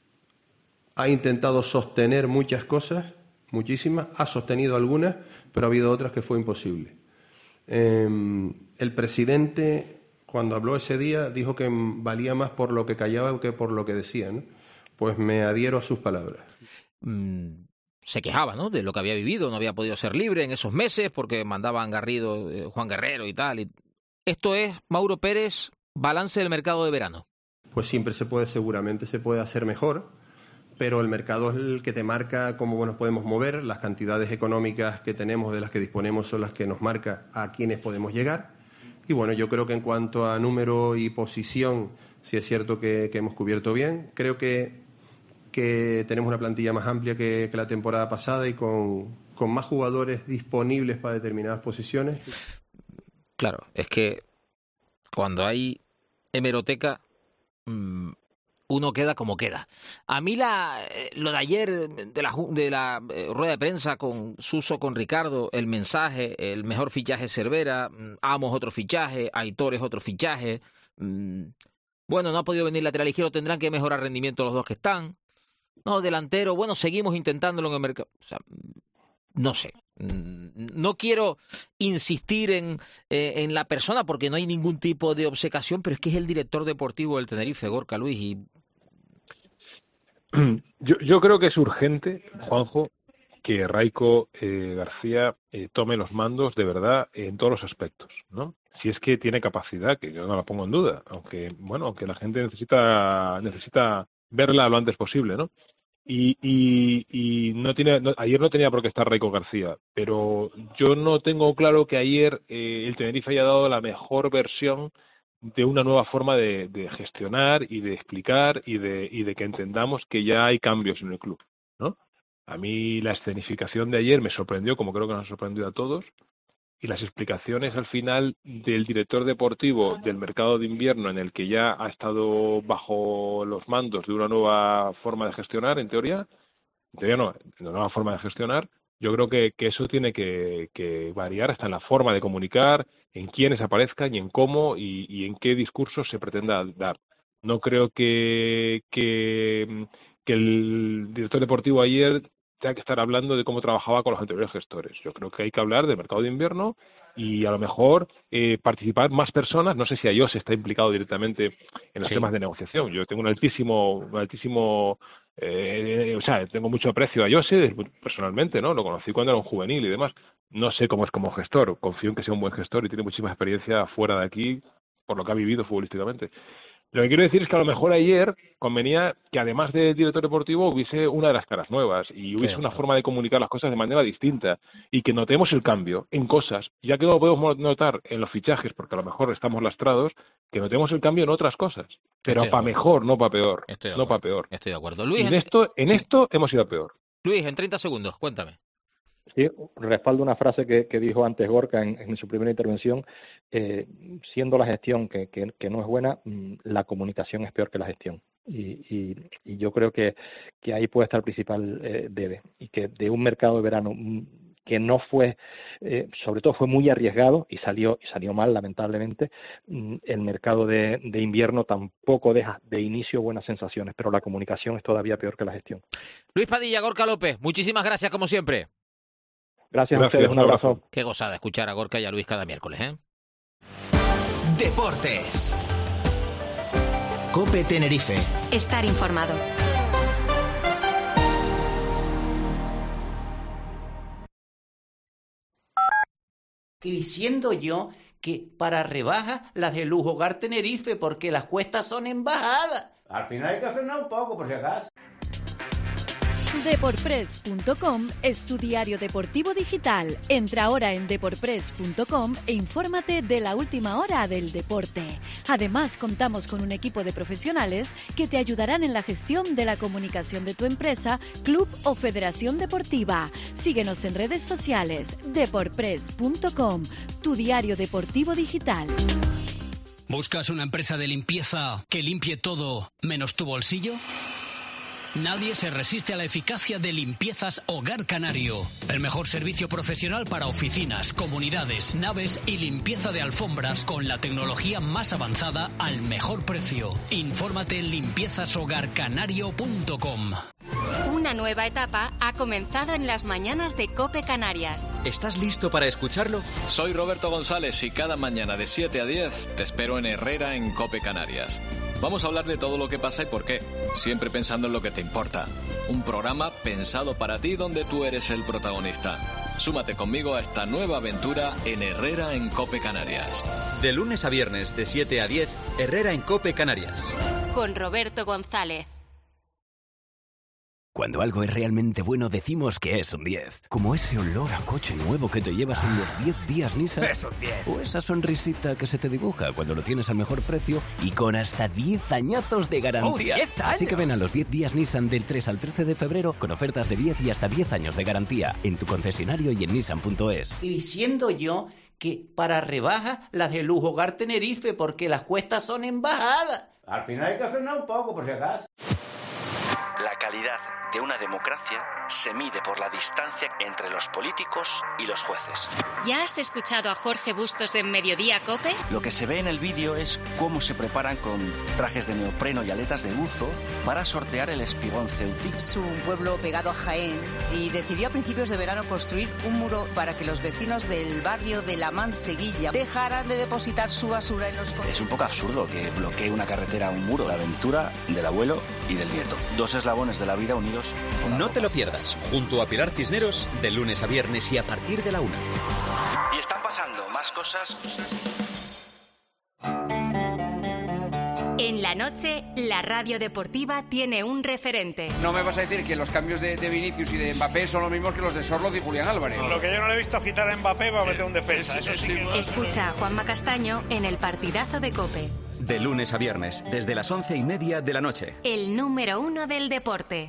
Speaker 19: ha intentado sostener muchas cosas, muchísimas, ha sostenido algunas, pero ha habido otras que fue imposible. Eh, el presidente, cuando habló ese día, dijo que valía más por lo que callaba que por lo que decía, ¿no? Pues me adhiero a sus palabras.
Speaker 4: Mm. Se quejaba, ¿no?, de lo que había vivido, no había podido ser libre en esos meses porque mandaban Garrido, eh, Juan Guerrero y tal. Y esto es, Mauro Pérez, balance del mercado de verano.
Speaker 19: Pues siempre se puede, seguramente se puede hacer mejor, pero el mercado es el que te marca cómo nos podemos mover, las cantidades económicas que tenemos, de las que disponemos, son las que nos marca a quiénes podemos llegar. Y bueno, yo creo que en cuanto a número y posición, sí es cierto que, que hemos cubierto bien. Creo que, que tenemos una plantilla más amplia que, que la temporada pasada y con, con más jugadores disponibles para determinadas posiciones.
Speaker 4: Claro, es que cuando hay hemeroteca, uno queda como queda. A mí la, lo de ayer, de la, de la eh, rueda de prensa con Suso, con Ricardo, el mensaje, el mejor fichaje Cervera, Amos otro fichaje, Aitor es otro fichaje. Mm, bueno, no ha podido venir lateral izquierdo, tendrán que mejorar rendimiento los dos que están. No, delantero, bueno, seguimos intentándolo en el mercado. O sea, no sé. No quiero insistir en, eh, en la persona porque no hay ningún tipo de obcecación, pero es que es el director deportivo del Tenerife, Gorka Luis. Y...
Speaker 17: Yo, yo creo que es urgente, Juanjo, que Raiko eh, García eh, tome los mandos de verdad en todos los aspectos, ¿no? Si es que tiene capacidad, que yo no la pongo en duda, aunque bueno, aunque la gente necesita necesita verla lo antes posible, ¿no? Y, y, y no tiene, no, ayer no tenía por qué estar Raiko García, pero yo no tengo claro que ayer eh, el Tenerife haya dado la mejor versión de una nueva forma de, de gestionar y de explicar y de, y de que entendamos que ya hay cambios en el club, ¿no? A mí la escenificación de ayer me sorprendió, como creo que nos ha sorprendido a todos, y las explicaciones al final del director deportivo del mercado de invierno, en el que ya ha estado bajo los mandos de una nueva forma de gestionar, en teoría, en teoría no, de una nueva forma de gestionar, yo creo que, que eso tiene que, que variar hasta en la forma de comunicar, en quiénes aparezcan y en cómo y, y en qué discursos se pretenda dar. No creo que, que, que el director deportivo ayer tenga que estar hablando de cómo trabajaba con los anteriores gestores. Yo creo que hay que hablar del mercado de invierno y a lo mejor eh, participar más personas. No sé si iOS está implicado directamente en los sí. temas de negociación. Yo tengo un altísimo, un altísimo, eh, o sea, tengo mucho aprecio a iOS personalmente, ¿no? Lo conocí cuando era un juvenil y demás. No sé cómo es como gestor. Confío en que sea un buen gestor y tiene muchísima experiencia fuera de aquí por lo que ha vivido futbolísticamente. Lo que quiero decir es que a lo mejor ayer convenía que además del director deportivo hubiese una de las caras nuevas y hubiese sí, una claro. forma de comunicar las cosas de manera distinta y que notemos el cambio en cosas, ya que no lo podemos notar en los fichajes porque a lo mejor estamos lastrados, que notemos el cambio en otras cosas, pero para mejor, no para peor. No para peor.
Speaker 4: Estoy de acuerdo. Luis,
Speaker 17: y en esto, en sí. esto hemos ido a peor.
Speaker 4: Luis, en treinta segundos, cuéntame.
Speaker 18: Sí, respaldo una frase que, que dijo antes Gorka en, en su primera intervención. Eh, siendo la gestión que, que, que no es buena, la comunicación es peor que la gestión. Y, y, y yo creo que, que ahí puede estar el principal eh, debe. Y que de un mercado de verano que no fue, eh, sobre todo fue muy arriesgado y salió y salió mal, lamentablemente, el mercado de, de invierno tampoco deja de inicio buenas sensaciones, pero la comunicación es todavía peor que la gestión.
Speaker 4: Luis Padilla, Gorka López, muchísimas gracias como siempre.
Speaker 18: Gracias, Gracias a ustedes, un abrazo. abrazo.
Speaker 4: Qué gozada escuchar a Gorka y a Luis cada miércoles, ¿eh?
Speaker 2: Deportes. COPE Tenerife.
Speaker 3: Estar informado.
Speaker 12: Y diciendo yo que para rebajas las de Lujo Hogar Tenerife, porque las cuestas son en bajada.
Speaker 20: Al final hay que frenar un poco, por si acaso.
Speaker 10: Deporpress punto com es tu diario deportivo digital. Entra ahora en deporpress punto com e infórmate de la última hora del deporte. Además, contamos con un equipo de profesionales que te ayudarán en la gestión de la comunicación de tu empresa, club o federación deportiva. Síguenos en redes sociales. Deporpress punto com, tu diario deportivo digital.
Speaker 6: ¿Buscas una empresa de limpieza que limpie todo menos tu bolsillo? Nadie se resiste a la eficacia de Limpiezas Hogar Canario. El mejor servicio profesional para oficinas, comunidades, naves y limpieza de alfombras con la tecnología más avanzada al mejor precio. Infórmate en limpiezas hogar canario punto com.
Speaker 3: Una nueva etapa ha comenzado en las mañanas de COPE Canarias.
Speaker 9: ¿Estás listo para escucharlo?
Speaker 8: Soy Roberto González y cada mañana de siete a diez te espero en Herrera en COPE Canarias. Vamos a hablar de todo lo que pasa y por qué, siempre pensando en lo que te importa. Un programa pensado para ti donde tú eres el protagonista. Súmate conmigo a esta nueva aventura en Herrera en COPE Canarias.
Speaker 9: De lunes a viernes de siete a diez, Herrera en COPE Canarias.
Speaker 3: Con Roberto González.
Speaker 21: Cuando algo es realmente bueno decimos que es un diez. Como ese olor a coche nuevo que te llevas en los diez días Nissan.
Speaker 22: Es un diez.
Speaker 21: O esa sonrisita que se te dibuja cuando lo tienes al mejor precio y con hasta diez añazos de garantía.
Speaker 22: ¡Oh, diez años!
Speaker 21: Así que ven a los diez días Nissan del tres al trece de febrero con ofertas de diez y hasta diez años de garantía en tu concesionario y en nissan punto es.
Speaker 12: Y diciendo yo que para rebajas las de Lujo Hogar Tenerife porque las cuestas son en bajada.
Speaker 20: Al final hay que frenar un poco, por si acaso.
Speaker 23: La calidad de una democracia se mide por la distancia entre los políticos y los jueces.
Speaker 3: ¿Ya has escuchado a Jorge Bustos en Mediodía COPE?
Speaker 23: Lo que se ve en el vídeo es cómo se preparan con trajes de neopreno y aletas de buzo para sortear el espigón ceutí.
Speaker 24: Es un pueblo pegado a Jaén y decidió a principios de verano construir un muro para que los vecinos del barrio de La Manseguilla dejaran de depositar su basura en los contenedores.
Speaker 23: Es un poco absurdo que bloquee una carretera un muro. La aventura del abuelo y del nieto. Dos eslabones de la vida unidos.
Speaker 25: No te lo pierdas, junto a Pilar Cisneros, de lunes a viernes y a partir de la una.
Speaker 23: Y están pasando más cosas.
Speaker 3: En la noche, la radio deportiva tiene un referente.
Speaker 26: No me vas a decir que los cambios de, de Vinicius y de Mbappé son los mismos que los de Sorloz y Julián Álvarez.
Speaker 27: Lo que yo no le he visto quitar a Mbappé va a meter un defensa. Eso sí que...
Speaker 3: Escucha a Juanma Castaño en el partidazo de COPE.
Speaker 25: De lunes a viernes, desde las once y media de la noche.
Speaker 3: El número uno del deporte.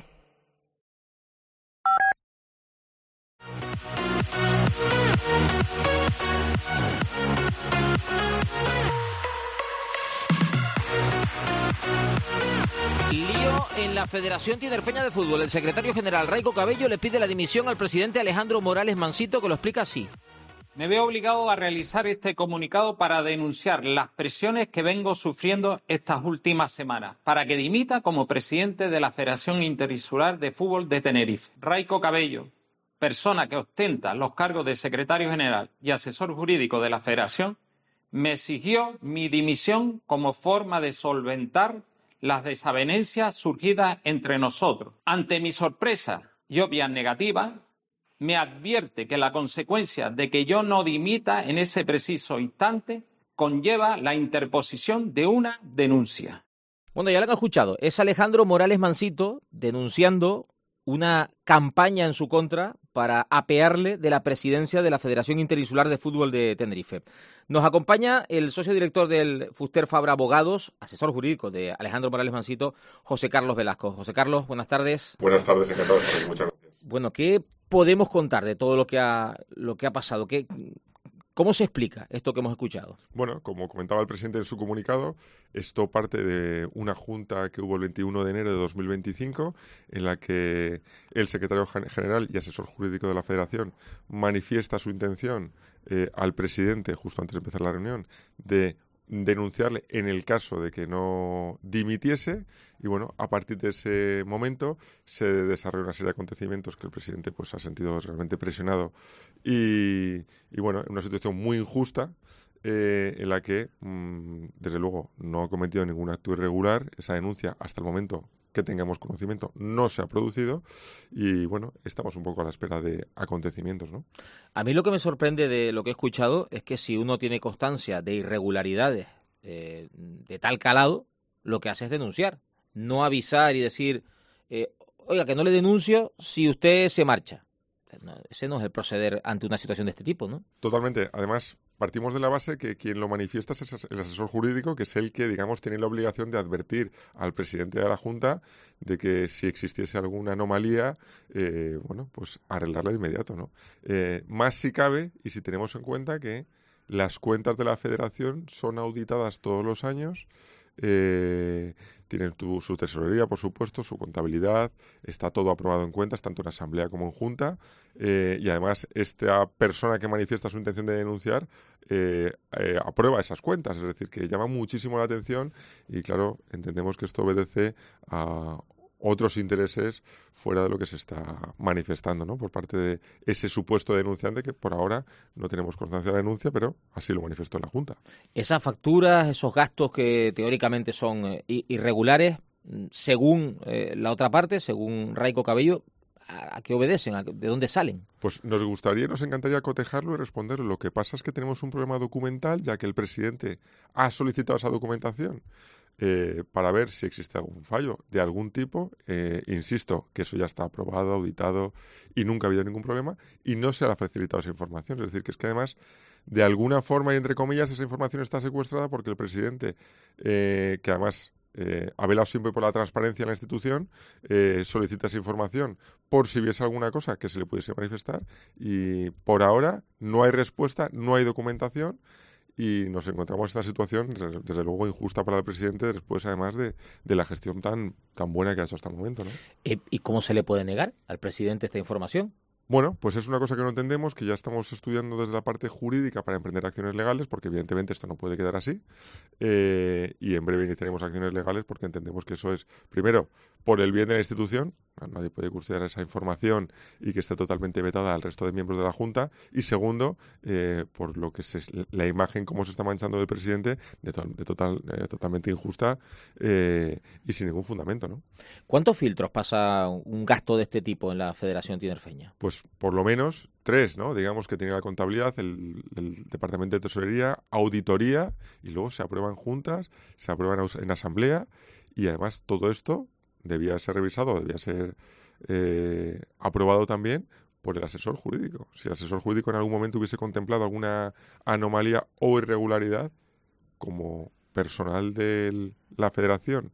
Speaker 4: Lío en la Federación Tinerfeña de Fútbol. El secretario general Raico Cabello le pide la dimisión al presidente Alejandro Morales Mansito, que lo explica así.
Speaker 28: Me veo obligado a realizar este comunicado para denunciar las presiones que vengo sufriendo estas últimas semanas para que dimita como presidente de la Federación Interinsular de Fútbol de Tenerife. Raico Cabello, persona que ostenta los cargos de secretario general y asesor jurídico de la Federación, me exigió mi dimisión como forma de solventar las desavenencias surgidas entre nosotros. Ante mi sorpresa y obvia negativa, me advierte que la consecuencia de que yo no dimita en ese preciso instante conlleva la interposición de una denuncia.
Speaker 4: Bueno, ya lo han escuchado. Es Alejandro Morales Mansito denunciando una campaña en su contra para apearle de la presidencia de la Federación Interinsular de Fútbol de Tenerife. Nos acompaña el socio director del Fuster Fabra Abogados, asesor jurídico de Alejandro Morales Mansito, José Carlos Velasco. José Carlos, buenas tardes.
Speaker 29: Buenas tardes, encantado de estar aquí. Muchas gracias.
Speaker 4: Bueno, ¿qué podemos contar de todo lo que ha, lo que ha pasado? ¿Qué, ¿Cómo se explica esto que hemos escuchado?
Speaker 29: Bueno, como comentaba el presidente en su comunicado, esto parte de una junta que hubo el veintiuno de enero de dos mil veinticinco, en la que el secretario general y asesor jurídico de la Federación manifiesta su intención eh, al presidente, justo antes de empezar la reunión, de denunciarle en el caso de que no dimitiese, y bueno, a partir de ese momento se desarrolla una serie de acontecimientos que el presidente pues ha sentido realmente presionado y, y bueno, en una situación muy injusta eh, en la que mmm, desde luego no ha cometido ningún acto irregular. Esa denuncia hasta el momento que tengamos conocimiento no se ha producido y bueno, estamos un poco a la espera de acontecimientos, ¿no?
Speaker 4: A mí lo que me sorprende de lo que he escuchado es que si uno tiene constancia de irregularidades eh, de tal calado, lo que hace es denunciar, no avisar y decir, eh, oiga, que no le denuncio si usted se marcha. No, ese no es el proceder ante una situación de este tipo, ¿no?
Speaker 29: Totalmente. Además, partimos de la base que quien lo manifiesta es el asesor jurídico, que es el que, digamos, tiene la obligación de advertir al presidente de la Junta de que si existiese alguna anomalía, eh, bueno, pues arreglarla de inmediato, ¿no? Eh, más si cabe, y si tenemos en cuenta que las cuentas de la Federación son auditadas todos los años, eh, tienen tu, su tesorería, por supuesto, su contabilidad, está todo aprobado en cuentas, tanto en asamblea como en junta, eh, y además esta persona que manifiesta su intención de denunciar eh, eh, aprueba esas cuentas, es decir, que llama muchísimo la atención y claro, entendemos que esto obedece a otros intereses fuera de lo que se está manifestando, ¿no? Por parte de ese supuesto denunciante que por ahora no tenemos constancia de la denuncia, pero así lo manifestó en la Junta.
Speaker 4: Esas facturas, esos gastos que teóricamente son eh, irregulares, según eh, la otra parte, según Raico Cabello, ¿a qué obedecen? ¿A ¿De dónde salen?
Speaker 29: Pues nos gustaría y nos encantaría cotejarlo y responderlo. Lo que pasa es que tenemos un problema documental, ya que el presidente ha solicitado esa documentación eh, para ver si existe algún fallo de algún tipo. Eh, insisto, que eso ya está aprobado, auditado y nunca ha habido ningún problema y no se le ha facilitado esa información. Es decir, que es que además, de alguna forma y entre comillas, esa información está secuestrada porque el presidente, eh, que además eh, ha velado siempre por la transparencia en la institución, eh, solicita esa información por si hubiese alguna cosa que se le pudiese manifestar y por ahora no hay respuesta, no hay documentación. Y nos encontramos en esta situación, desde luego, injusta para el presidente, después, además, de, de la gestión tan, tan buena que ha hecho hasta el momento, ¿no?
Speaker 4: ¿Y cómo se le puede negar al presidente esta información?
Speaker 29: Bueno, pues es una cosa que no entendemos, que ya estamos estudiando desde la parte jurídica para emprender acciones legales, porque evidentemente esto no puede quedar así, eh, y en breve iniciaremos acciones legales porque entendemos que eso es, primero, por el bien de la institución, nadie puede custodiar esa información y que esté totalmente vetada al resto de miembros de la Junta, y segundo, eh, por lo que es la imagen como se está manchando del presidente, de, to de total, eh, totalmente injusta eh, y sin ningún fundamento, ¿no?
Speaker 4: ¿Cuántos filtros pasa un gasto de este tipo en la Federación Tinerfeña?
Speaker 29: Pues por lo menos tres, ¿no? Digamos que tiene la contabilidad, el, el Departamento de Tesorería, auditoría, y luego se aprueban juntas, se aprueban en asamblea, y además todo esto debía ser revisado, debía ser eh, aprobado también por el asesor jurídico. Si el asesor jurídico en algún momento hubiese contemplado alguna anomalía o irregularidad, como personal de la Federación,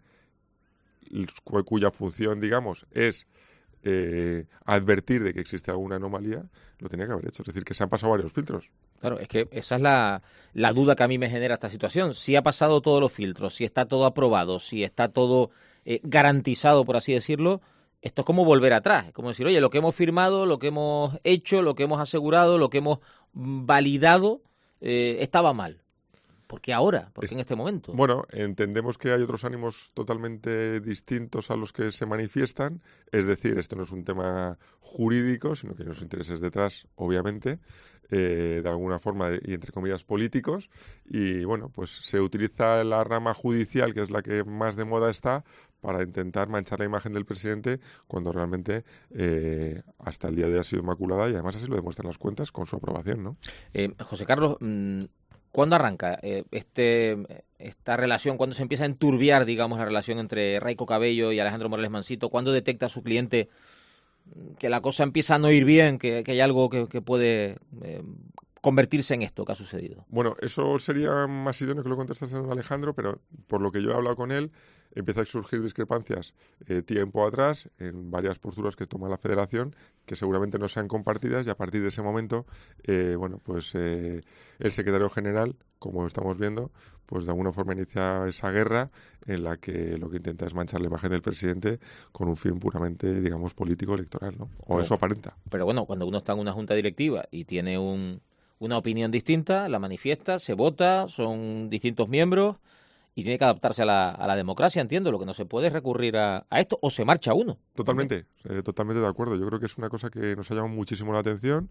Speaker 29: cuya función, digamos, es Eh, advertir de que existe alguna anomalía, lo tenía que haber hecho. Es decir, que se han pasado varios filtros.
Speaker 4: Claro, es que esa es la, la duda que a mí me genera esta situación. Si ha pasado todos los filtros, si está todo aprobado, si está todo eh, garantizado, por así decirlo, esto es como volver atrás. Es como decir, oye, lo que hemos firmado, lo que hemos hecho, lo que hemos asegurado, lo que hemos validado, eh, estaba mal. ¿Por qué ahora? ¿Por qué en este momento?
Speaker 29: Bueno, entendemos que hay otros ánimos totalmente distintos a los que se manifiestan. Es decir, esto no es un tema jurídico, sino que hay unos intereses detrás, obviamente, eh, de alguna forma, y entre comillas, políticos. Y bueno, pues se utiliza la rama judicial, que es la que más de moda está, para intentar manchar la imagen del presidente, cuando realmente eh, hasta el día de hoy ha sido inmaculada, y además así lo demuestran las cuentas con su aprobación, ¿no?
Speaker 4: Eh, José Carlos, mmm... ¿cuándo arranca eh, este, esta relación? ¿Cuándo se empieza a enturbiar, digamos, la relación entre Raico Cabello y Alejandro Morales Mansito? ¿Cuándo detecta a su cliente que la cosa empieza a no ir bien, que, que hay algo que, que puede eh, convertirse en esto que ha sucedido?
Speaker 29: Bueno, eso sería más idóneo que lo contestase Alejandro, pero por lo que yo he hablado con él, empieza a surgir discrepancias eh, tiempo atrás en varias posturas que toma la Federación, que seguramente no sean compartidas, y a partir de ese momento, eh, bueno, pues eh, el secretario general, como estamos viendo, pues de alguna forma inicia esa guerra en la que lo que intenta es manchar la imagen del presidente con un fin puramente, digamos, político electoral, ¿no? O pero, eso aparenta.
Speaker 4: Pero bueno, cuando uno está en una junta directiva y tiene un, una opinión distinta, la manifiesta, se vota, son distintos miembros, y tiene que adaptarse a la, a la democracia, entiendo. Lo que no se puede es recurrir a, a esto, o se marcha uno.
Speaker 29: Totalmente, eh, totalmente de acuerdo. Yo creo que es una cosa que nos ha llamado muchísimo la atención,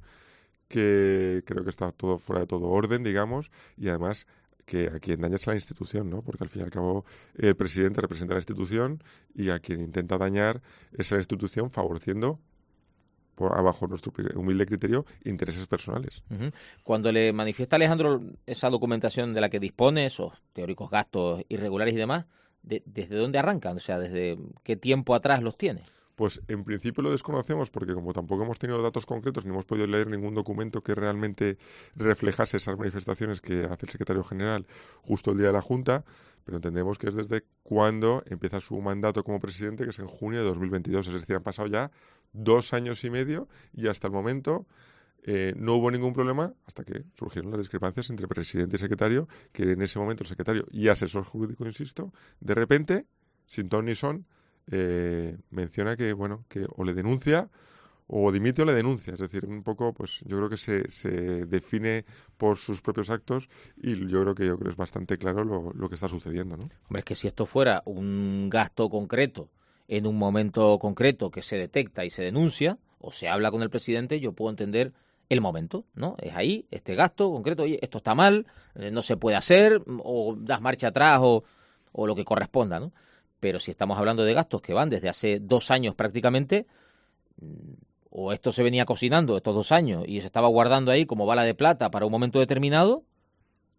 Speaker 29: que creo que está todo fuera de todo orden, digamos, y además que a quien daña es a la institución, ¿no? Porque al fin y al cabo el presidente representa a la institución y a quien intenta dañar es a la institución, favoreciendo, por abajo nuestro humilde criterio, intereses personales.
Speaker 4: Uh-huh. Cuando le manifiesta a Alejandro esa documentación de la que dispone, esos teóricos gastos irregulares y demás, de, ¿desde dónde arrancan? O sea, ¿desde qué tiempo atrás los tiene?
Speaker 29: Pues en principio lo desconocemos porque como tampoco hemos tenido datos concretos ni hemos podido leer ningún documento que realmente reflejase esas manifestaciones que hace el secretario general justo el día de la Junta, pero entendemos que es desde cuando empieza su mandato como presidente, que es en junio de dos mil veintidós. Es decir, han pasado ya dos años y medio y hasta el momento eh, no hubo ningún problema hasta que surgieron las discrepancias entre presidente y secretario, que en ese momento el secretario y asesor jurídico, insisto, de repente, sin ton ni son, eh, menciona que, bueno, que o le denuncia o dimite o le denuncia. Es decir, un poco, pues yo creo que se, se define por sus propios actos y yo creo que yo creo es bastante claro lo, lo que está sucediendo, ¿no?
Speaker 4: Hombre, es que si esto fuera un gasto concreto en un momento concreto que se detecta y se denuncia o se habla con el presidente, yo puedo entender el momento, ¿no? Es ahí, este gasto concreto, oye, esto está mal, eh, no se puede hacer, o das marcha atrás o, o lo que corresponda, ¿no? Pero si estamos hablando de gastos que van desde hace dos años prácticamente, o esto se venía cocinando estos dos años y se estaba guardando ahí como bala de plata para un momento determinado,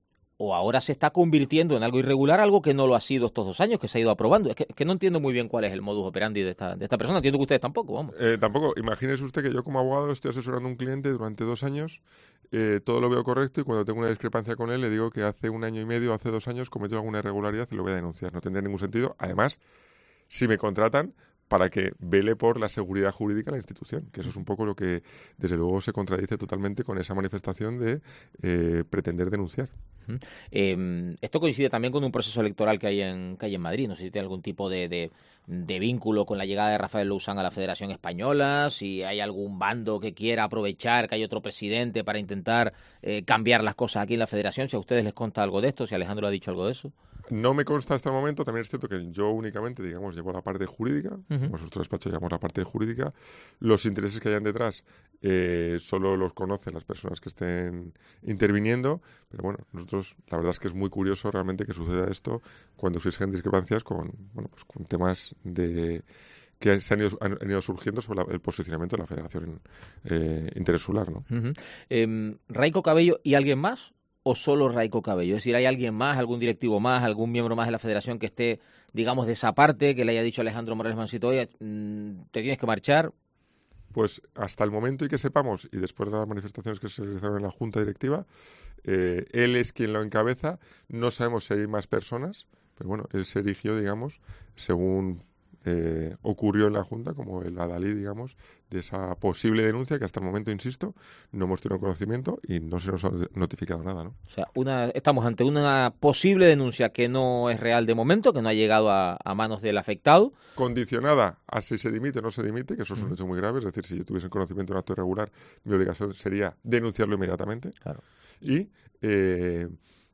Speaker 4: o ahora se está convirtiendo en algo irregular, algo que no lo ha sido estos dos años, que se ha ido aprobando. Es que, que no entiendo muy bien cuál es el modus operandi de esta, de esta persona. Entiendo que ustedes tampoco, vamos.
Speaker 29: Eh, tampoco. Imagínese usted que yo como abogado estoy asesorando a un cliente durante dos años, eh, todo lo veo correcto y cuando tengo una discrepancia con él le digo que hace un año y medio, hace dos años cometió alguna irregularidad y lo voy a denunciar. No tendría ningún sentido. Además, si me contratan, para que vele por la seguridad jurídica de la institución, que eso es un poco lo que, desde luego, se contradice totalmente con esa manifestación de eh, pretender denunciar.
Speaker 4: Uh-huh. Eh, esto coincide también con un proceso electoral que hay en, que hay en Madrid. No sé si tiene algún tipo de, de, de vínculo con la llegada de Rafael Lousán a la Federación Española, si hay algún bando que quiera aprovechar que hay otro presidente para intentar eh, cambiar las cosas aquí en la Federación. Si a ustedes les consta algo de esto, si Alejandro ha dicho algo de eso.
Speaker 29: No me consta hasta el momento. También es cierto que yo únicamente, digamos, llevo la parte jurídica. Uh-huh. Nuestro despacho llevamos la parte jurídica. Los intereses que hayan detrás eh, solo los conocen las personas que estén interviniendo. Pero bueno, nosotros, la verdad es que es muy curioso realmente que suceda esto cuando surgen discrepancias con, bueno, pues con temas de que se han ido, han ido surgiendo sobre la, el posicionamiento de la Federación eh, Interinsular, ¿no?
Speaker 4: Uh-huh. Eh, Raico Cabello y alguien más. ¿O solo Raico Cabello? Es decir, ¿hay alguien más, algún directivo más, algún miembro más de la federación que esté, digamos, de esa parte, que le haya dicho a Alejandro Morales Mansito, oye, te tienes que marchar?
Speaker 29: Pues hasta el momento y que sepamos, y después de las manifestaciones que se realizaron en la Junta Directiva, eh, él es quien lo encabeza. No sabemos si hay más personas, pero bueno, él se erigió, digamos, según eh, ocurrió en la Junta, como el adalid, digamos, de esa posible denuncia que hasta el momento, insisto, no hemos tenido conocimiento y no se nos ha notificado nada, ¿no?
Speaker 4: O sea, una, estamos ante una posible denuncia que no es real de momento, que no ha llegado a, a manos del afectado.
Speaker 29: Condicionada a si se dimite o no se dimite, que eso es un hecho muy grave. Es decir, si yo tuviese conocimiento de un acto irregular, mi obligación sería denunciarlo inmediatamente.
Speaker 4: Claro.
Speaker 29: Y eh,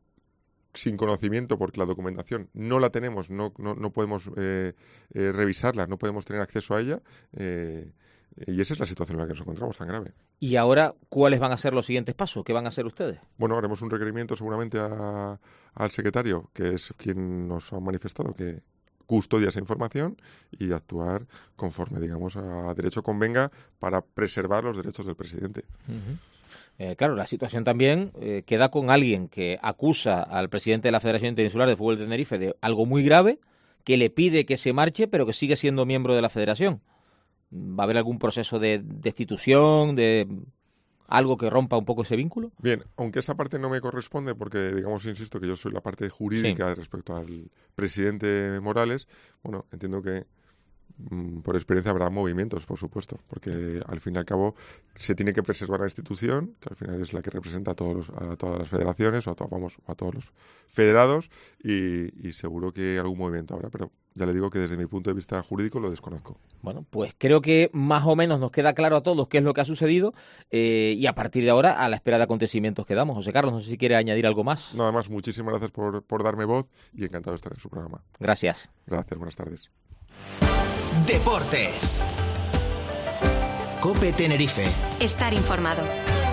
Speaker 29: sin conocimiento, porque la documentación no la tenemos, no, no, no podemos eh, eh, revisarla, no podemos tener acceso a ella, eh, y esa es la situación en la que nos encontramos, tan grave.
Speaker 4: ¿Y ahora cuáles van a ser los siguientes pasos? ¿Qué van a hacer ustedes?
Speaker 29: Bueno, haremos un requerimiento seguramente a, al secretario, que es quien nos ha manifestado que custodia esa información, y actuar conforme, digamos, a derecho convenga para preservar los derechos del presidente.
Speaker 4: Uh-huh. Eh, claro, la situación también eh, queda con alguien que acusa al presidente de la Federación Interinsular de Fútbol de Tenerife de algo muy grave, que le pide que se marche, pero que sigue siendo miembro de la federación. ¿Va a haber algún proceso de destitución, de algo que rompa un poco ese vínculo?
Speaker 29: Bien, aunque esa parte no me corresponde porque, digamos, insisto que yo soy la parte jurídica
Speaker 4: sí.
Speaker 29: respecto al presidente Morales, bueno, entiendo que por experiencia habrá movimientos, por supuesto, porque al fin y al cabo se tiene que preservar la institución, que al final es la que representa a, todos los, a todas las federaciones o a, to, vamos, a todos los federados, y, y seguro que algún movimiento habrá, pero ya le digo que desde mi punto de vista jurídico lo desconozco.
Speaker 4: Bueno, pues creo que más o menos nos queda claro a todos qué es lo que ha sucedido, eh, y a partir de ahora a la espera de acontecimientos quedamos. José Carlos, no sé si quiere añadir algo más.
Speaker 29: Nada más, muchísimas gracias por, por darme voz y encantado de estar en su programa.
Speaker 4: Gracias.
Speaker 29: Gracias, buenas tardes.
Speaker 2: Deportes. COPE Tenerife.
Speaker 3: Estar informado.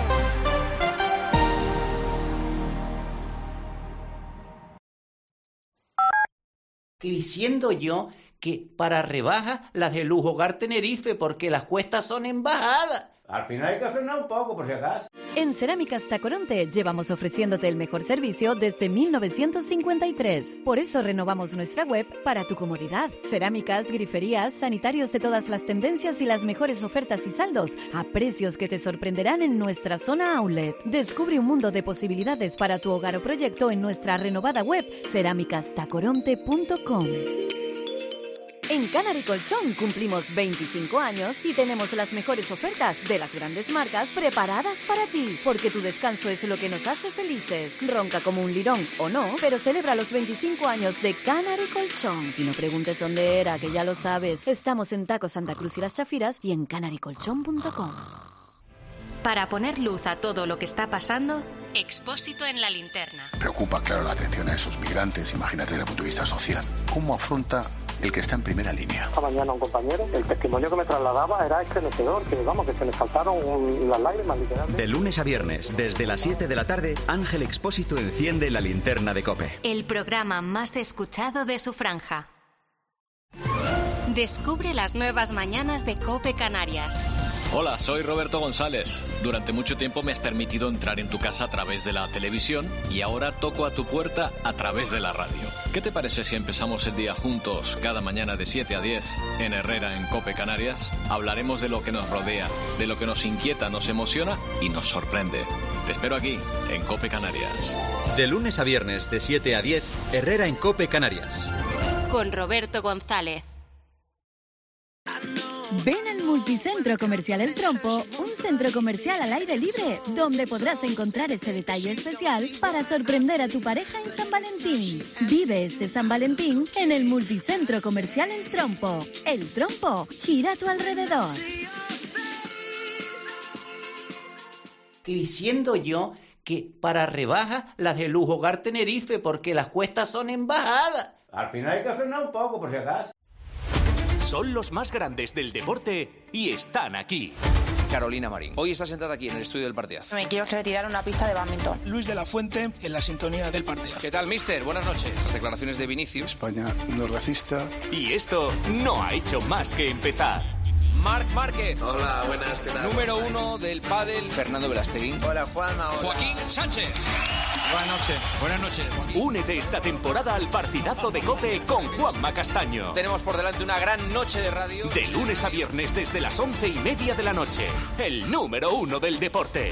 Speaker 12: Diciendo yo que para rebajas las de Lujo Hogar Tenerife, porque las cuestas son en bajada.
Speaker 20: Al final hay que frenar un poco, por si acaso.
Speaker 10: En Cerámicas Tacoronte llevamos ofreciéndote el mejor servicio desde mil novecientos cincuenta y tres. Por eso renovamos nuestra web para tu comodidad. Cerámicas, griferías, sanitarios de todas las tendencias y las mejores ofertas y saldos a precios que te sorprenderán en nuestra zona outlet. Descubre un mundo de posibilidades para tu hogar o proyecto en nuestra renovada web cerámicas tacoronte punto com. En Canary Colchón cumplimos veinticinco años y tenemos las mejores ofertas de las grandes marcas preparadas para ti, porque tu descanso es lo que nos hace felices. Ronca como un lirón o no, pero celebra los veinticinco años de Canary Colchón. Y no preguntes dónde era, que ya lo sabes. Estamos en Taco Santa Cruz y Las Chafiras y en canary colchón punto com.
Speaker 3: Para poner luz a todo lo que está pasando, Expósito en la linterna.
Speaker 1: Preocupa, claro, la atención a esos migrantes, imagínate desde el punto de vista social. ¿Cómo afronta el que está en primera línea?
Speaker 5: Esta mañana un compañero, el testimonio que me trasladaba era estremecedor, que vamos, que se me saltaron un, las lágrimas literalmente.
Speaker 21: De lunes a viernes, desde las siete de la tarde, Ángel Expósito enciende la linterna de COPE.
Speaker 3: El programa más escuchado de su franja. Descubre las nuevas mañanas de COPE Canarias.
Speaker 8: Hola, soy Roberto González. Durante mucho tiempo me has permitido entrar en tu casa a través de la televisión y ahora toco a tu puerta a través de la radio. ¿Qué te parece si empezamos el día juntos cada mañana de siete a diez en Herrera en COPE Canarias? Hablaremos de lo que nos rodea, de lo que nos inquieta, nos emociona y nos sorprende. Te espero aquí, en COPE Canarias.
Speaker 25: De lunes a viernes de siete a diez, Herrera en COPE Canarias.
Speaker 3: Con Roberto González.
Speaker 10: Ven al Multicentro Comercial El Trompo, un centro comercial al aire libre, donde podrás encontrar ese detalle especial para sorprender a tu pareja en San Valentín. Vive este San Valentín en el Multicentro Comercial El Trompo. El Trompo gira a tu alrededor.
Speaker 12: Diciendo yo que para rebajas las de Lujo Hogar Tenerife, porque las cuestas son en bajada.
Speaker 20: Al final hay que frenar un poco, por si acaso.
Speaker 2: Son los más grandes del deporte y están aquí.
Speaker 26: Carolina Marín. Hoy está sentada aquí en el estudio del Partidazo.
Speaker 7: Me quiero retirar una pista de bádminton.
Speaker 11: Luis de la Fuente en la sintonía del Partidazo.
Speaker 26: ¿Qué tal, mister? Buenas noches. Las declaraciones de Vinicius.
Speaker 13: España no es racista.
Speaker 2: Y esto no ha hecho más que empezar.
Speaker 26: Marc Márquez.
Speaker 14: Hola, buenas, ¿qué tal?
Speaker 26: Número uno del pádel, Fernando Velastegui.
Speaker 14: Hola, Juanma. Hola.
Speaker 26: Joaquín Sánchez.
Speaker 14: Buenas noches. Buenas noches, Joaquín.
Speaker 2: Únete esta temporada al Partidazo de COPE con Juanma Castaño.
Speaker 26: Tenemos por delante una gran noche de radio.
Speaker 2: De lunes a viernes desde las once y media de la noche. El número uno del deporte.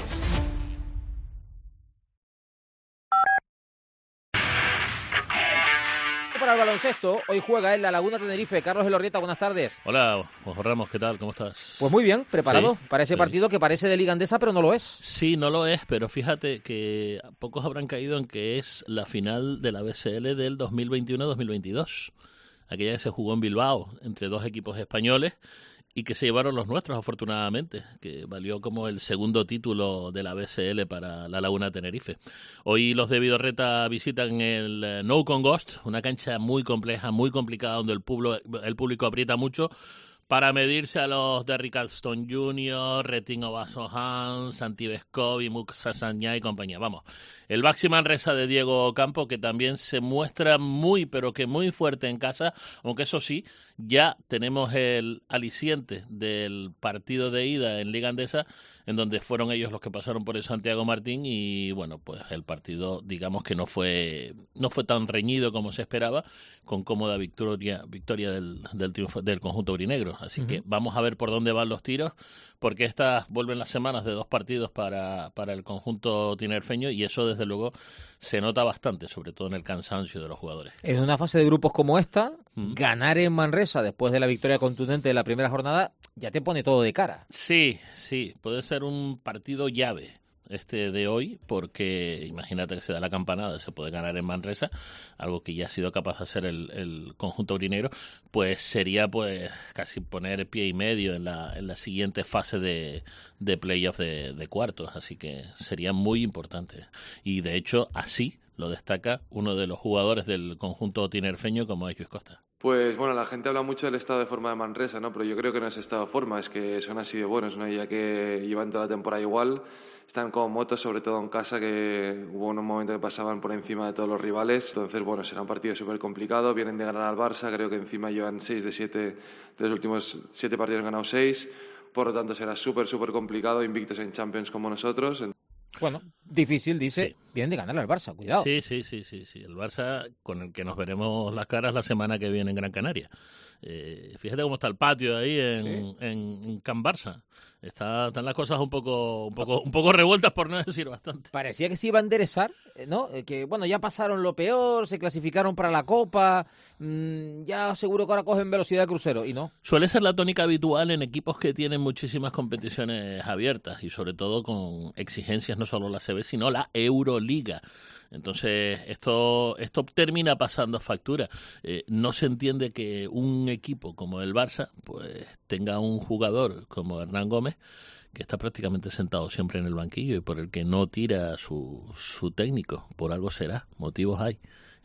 Speaker 4: Para el baloncesto, hoy juega en la Laguna Tenerife. Carlos Elorrieta, buenas tardes.
Speaker 15: Hola, Juanjo Ramos, ¿qué tal? ¿Cómo estás?
Speaker 4: Pues muy bien, preparado
Speaker 15: sí,
Speaker 4: para ese
Speaker 15: sí.
Speaker 4: partido que parece de Liga Andesa, pero no lo es.
Speaker 15: Sí, no lo es, pero fíjate que pocos habrán caído en que es la final de la B C L del dos mil veintiuno dos mil veintidós. Aquella que se jugó en Bilbao entre dos equipos españoles y que se llevaron los nuestros, afortunadamente, que valió como el segundo título de la B C L para la Laguna Tenerife. Hoy los de Vidorreta visitan el No Congost, una cancha muy compleja, muy complicada, donde el público, el público aprieta mucho, para medirse a los de Ricardstone junior, Retin Obasohan, Santi Vescovi, Muxa Sañá y compañía. Vamos, el Baxi Manresa de Diego Campo, que también se muestra muy, pero que muy fuerte en casa, aunque eso sí, ya tenemos el aliciente del partido de ida en Liga Andesa, en donde fueron ellos los que pasaron por el Santiago Martín y, bueno, pues el partido, digamos que no fue no fue tan reñido como se esperaba, con cómoda victoria victoria del, del triunfo del conjunto aurinegro. Así uh-huh. que vamos a ver por dónde van los tiros, porque estas vuelven las semanas de dos partidos para, para el conjunto tinerfeño y eso, desde luego, se nota bastante, sobre todo en el cansancio de los jugadores.
Speaker 4: En una fase de grupos como esta, uh-huh. ganar en Manresa después de la victoria contundente de la primera jornada ya te pone todo de cara.
Speaker 15: Sí, sí, puede ser un partido llave este de hoy, porque imagínate que se da la campanada, se puede ganar en Manresa, algo que ya ha sido capaz de hacer el, el conjunto aurinegro, pues sería pues casi poner pie y medio en la, en la siguiente fase de, de playoff de, de cuartos, así que sería muy importante. Y de hecho así lo destaca uno de los jugadores del conjunto tinerfeño, como es Luis Costa.
Speaker 16: Pues bueno, la gente habla mucho del estado de forma de Manresa, ¿no? Pero yo creo que no es estado de forma, es que son así de buenos, ¿no? Ya que llevan toda la temporada igual, están como motos, sobre todo en casa, que hubo un momento que pasaban por encima de todos los rivales. Entonces, bueno, será un partido súper complicado, vienen de ganar al Barça, creo que encima llevan seis de siete, de los últimos siete partidos han ganado seis, por lo tanto será súper, súper complicado, invictos en Champions como nosotros.
Speaker 4: Bueno, difícil, dice, sí. Vienen de ganarle al Barça, cuidado.
Speaker 15: Sí, sí, sí, sí, sí, el Barça con el que nos veremos las caras la semana que viene en Gran Canaria. Eh, fíjate cómo está el patio ahí en, sí. en, en Can Barça. Está, están las cosas un poco, un poco, un poco revueltas, por no decir bastante.
Speaker 4: Parecía que se iba a enderezar, ¿no? Que bueno, ya pasaron lo peor, se clasificaron para la Copa, mmm, ya seguro que ahora cogen velocidad de crucero, y no.
Speaker 15: Suele ser la tónica habitual en equipos que tienen muchísimas competiciones abiertas y sobre todo con exigencias no solo la C B, sino la Euroliga. Entonces esto esto termina pasando factura. Eh, no se entiende que un equipo como el Barça pues tenga un jugador como Hernán Gómez, que está prácticamente sentado siempre en el banquillo y por el que no tira su, su técnico. Por algo será, motivos hay.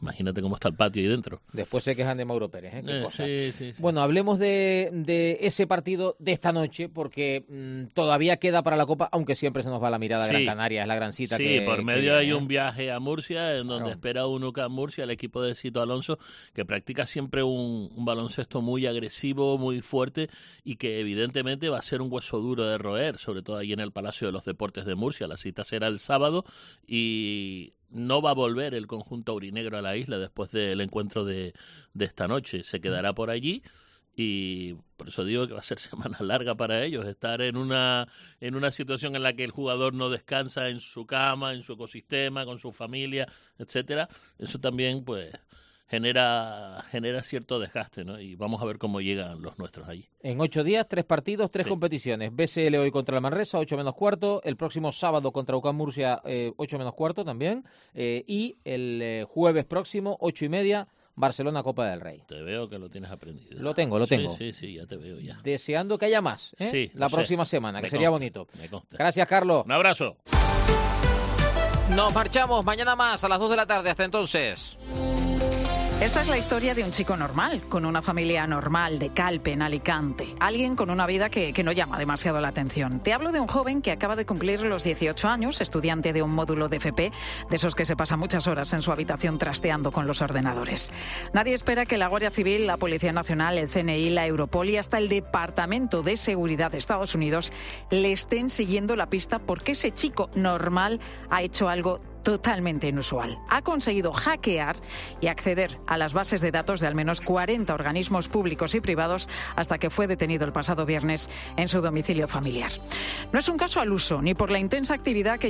Speaker 15: Imagínate cómo está el patio ahí dentro.
Speaker 4: Después se quejan de Mauro Pérez. ¿eh?
Speaker 15: Eh, sí, sí, sí.
Speaker 4: Bueno, hablemos de, de ese partido de esta noche, porque mmm, todavía queda para la Copa, aunque siempre se nos va la mirada a
Speaker 15: sí.
Speaker 4: Gran Canaria, es la gran cita
Speaker 15: sí,
Speaker 4: que...
Speaker 15: Sí, por medio
Speaker 4: que,
Speaker 15: hay
Speaker 4: ¿eh?
Speaker 15: un viaje a Murcia, en donde
Speaker 4: claro.
Speaker 15: espera un U C A M Murcia, el equipo de Sito Alonso, que practica siempre un, un baloncesto muy agresivo, muy fuerte, y que evidentemente va a ser un hueso duro de roer, sobre todo ahí en el Palacio de los Deportes de Murcia. La cita será el sábado y... no va a volver el conjunto aurinegro a la isla después del encuentro de, de esta noche. Se quedará por allí y por eso digo que va a ser semana larga para ellos. Estar en una, en una situación en la que el jugador no descansa en su cama, en su ecosistema, con su familia, etcétera. Eso también, pues... genera genera cierto desgaste, ¿no? Y vamos a ver cómo llegan los nuestros allí.
Speaker 4: En ocho días, tres partidos, tres
Speaker 15: sí.
Speaker 4: competiciones. B S L hoy contra el Manresa, ocho menos cuarto. El próximo sábado contra U C A M Murcia, eh, ocho menos cuarto también. Eh, y el eh, jueves próximo, ocho y media, Barcelona Copa del Rey.
Speaker 15: Te veo que lo tienes aprendido.
Speaker 4: Lo tengo, lo tengo.
Speaker 15: Sí, sí, sí, ya te veo ya.
Speaker 4: Deseando que haya más, ¿eh?
Speaker 15: Sí,
Speaker 4: la próxima
Speaker 15: sé.
Speaker 4: semana, que
Speaker 15: me
Speaker 4: sería
Speaker 15: consta,
Speaker 4: bonito.
Speaker 15: Me consta.
Speaker 4: Gracias, Carlos.
Speaker 15: Un abrazo.
Speaker 4: Nos marchamos mañana más a las dos de la tarde. Hasta entonces.
Speaker 6: Esta es la historia de un chico normal, con una familia normal de Calpe, en Alicante. Alguien con una vida que, que no llama demasiado la atención. Te hablo de un joven que acaba de cumplir los dieciocho años, estudiante de un módulo de F P, de esos que se pasa muchas horas en su habitación trasteando con los ordenadores. Nadie espera que la Guardia Civil, la Policía Nacional, el C N I, la Europol y hasta el Departamento de Seguridad de Estados Unidos le estén siguiendo la pista porque ese chico normal ha hecho algo totalmente inusual. Ha conseguido hackear y acceder a las bases de datos de al menos cuarenta organismos públicos y privados hasta que fue detenido el pasado viernes en su domicilio familiar. No es un caso al uso, ni por la intensa actividad que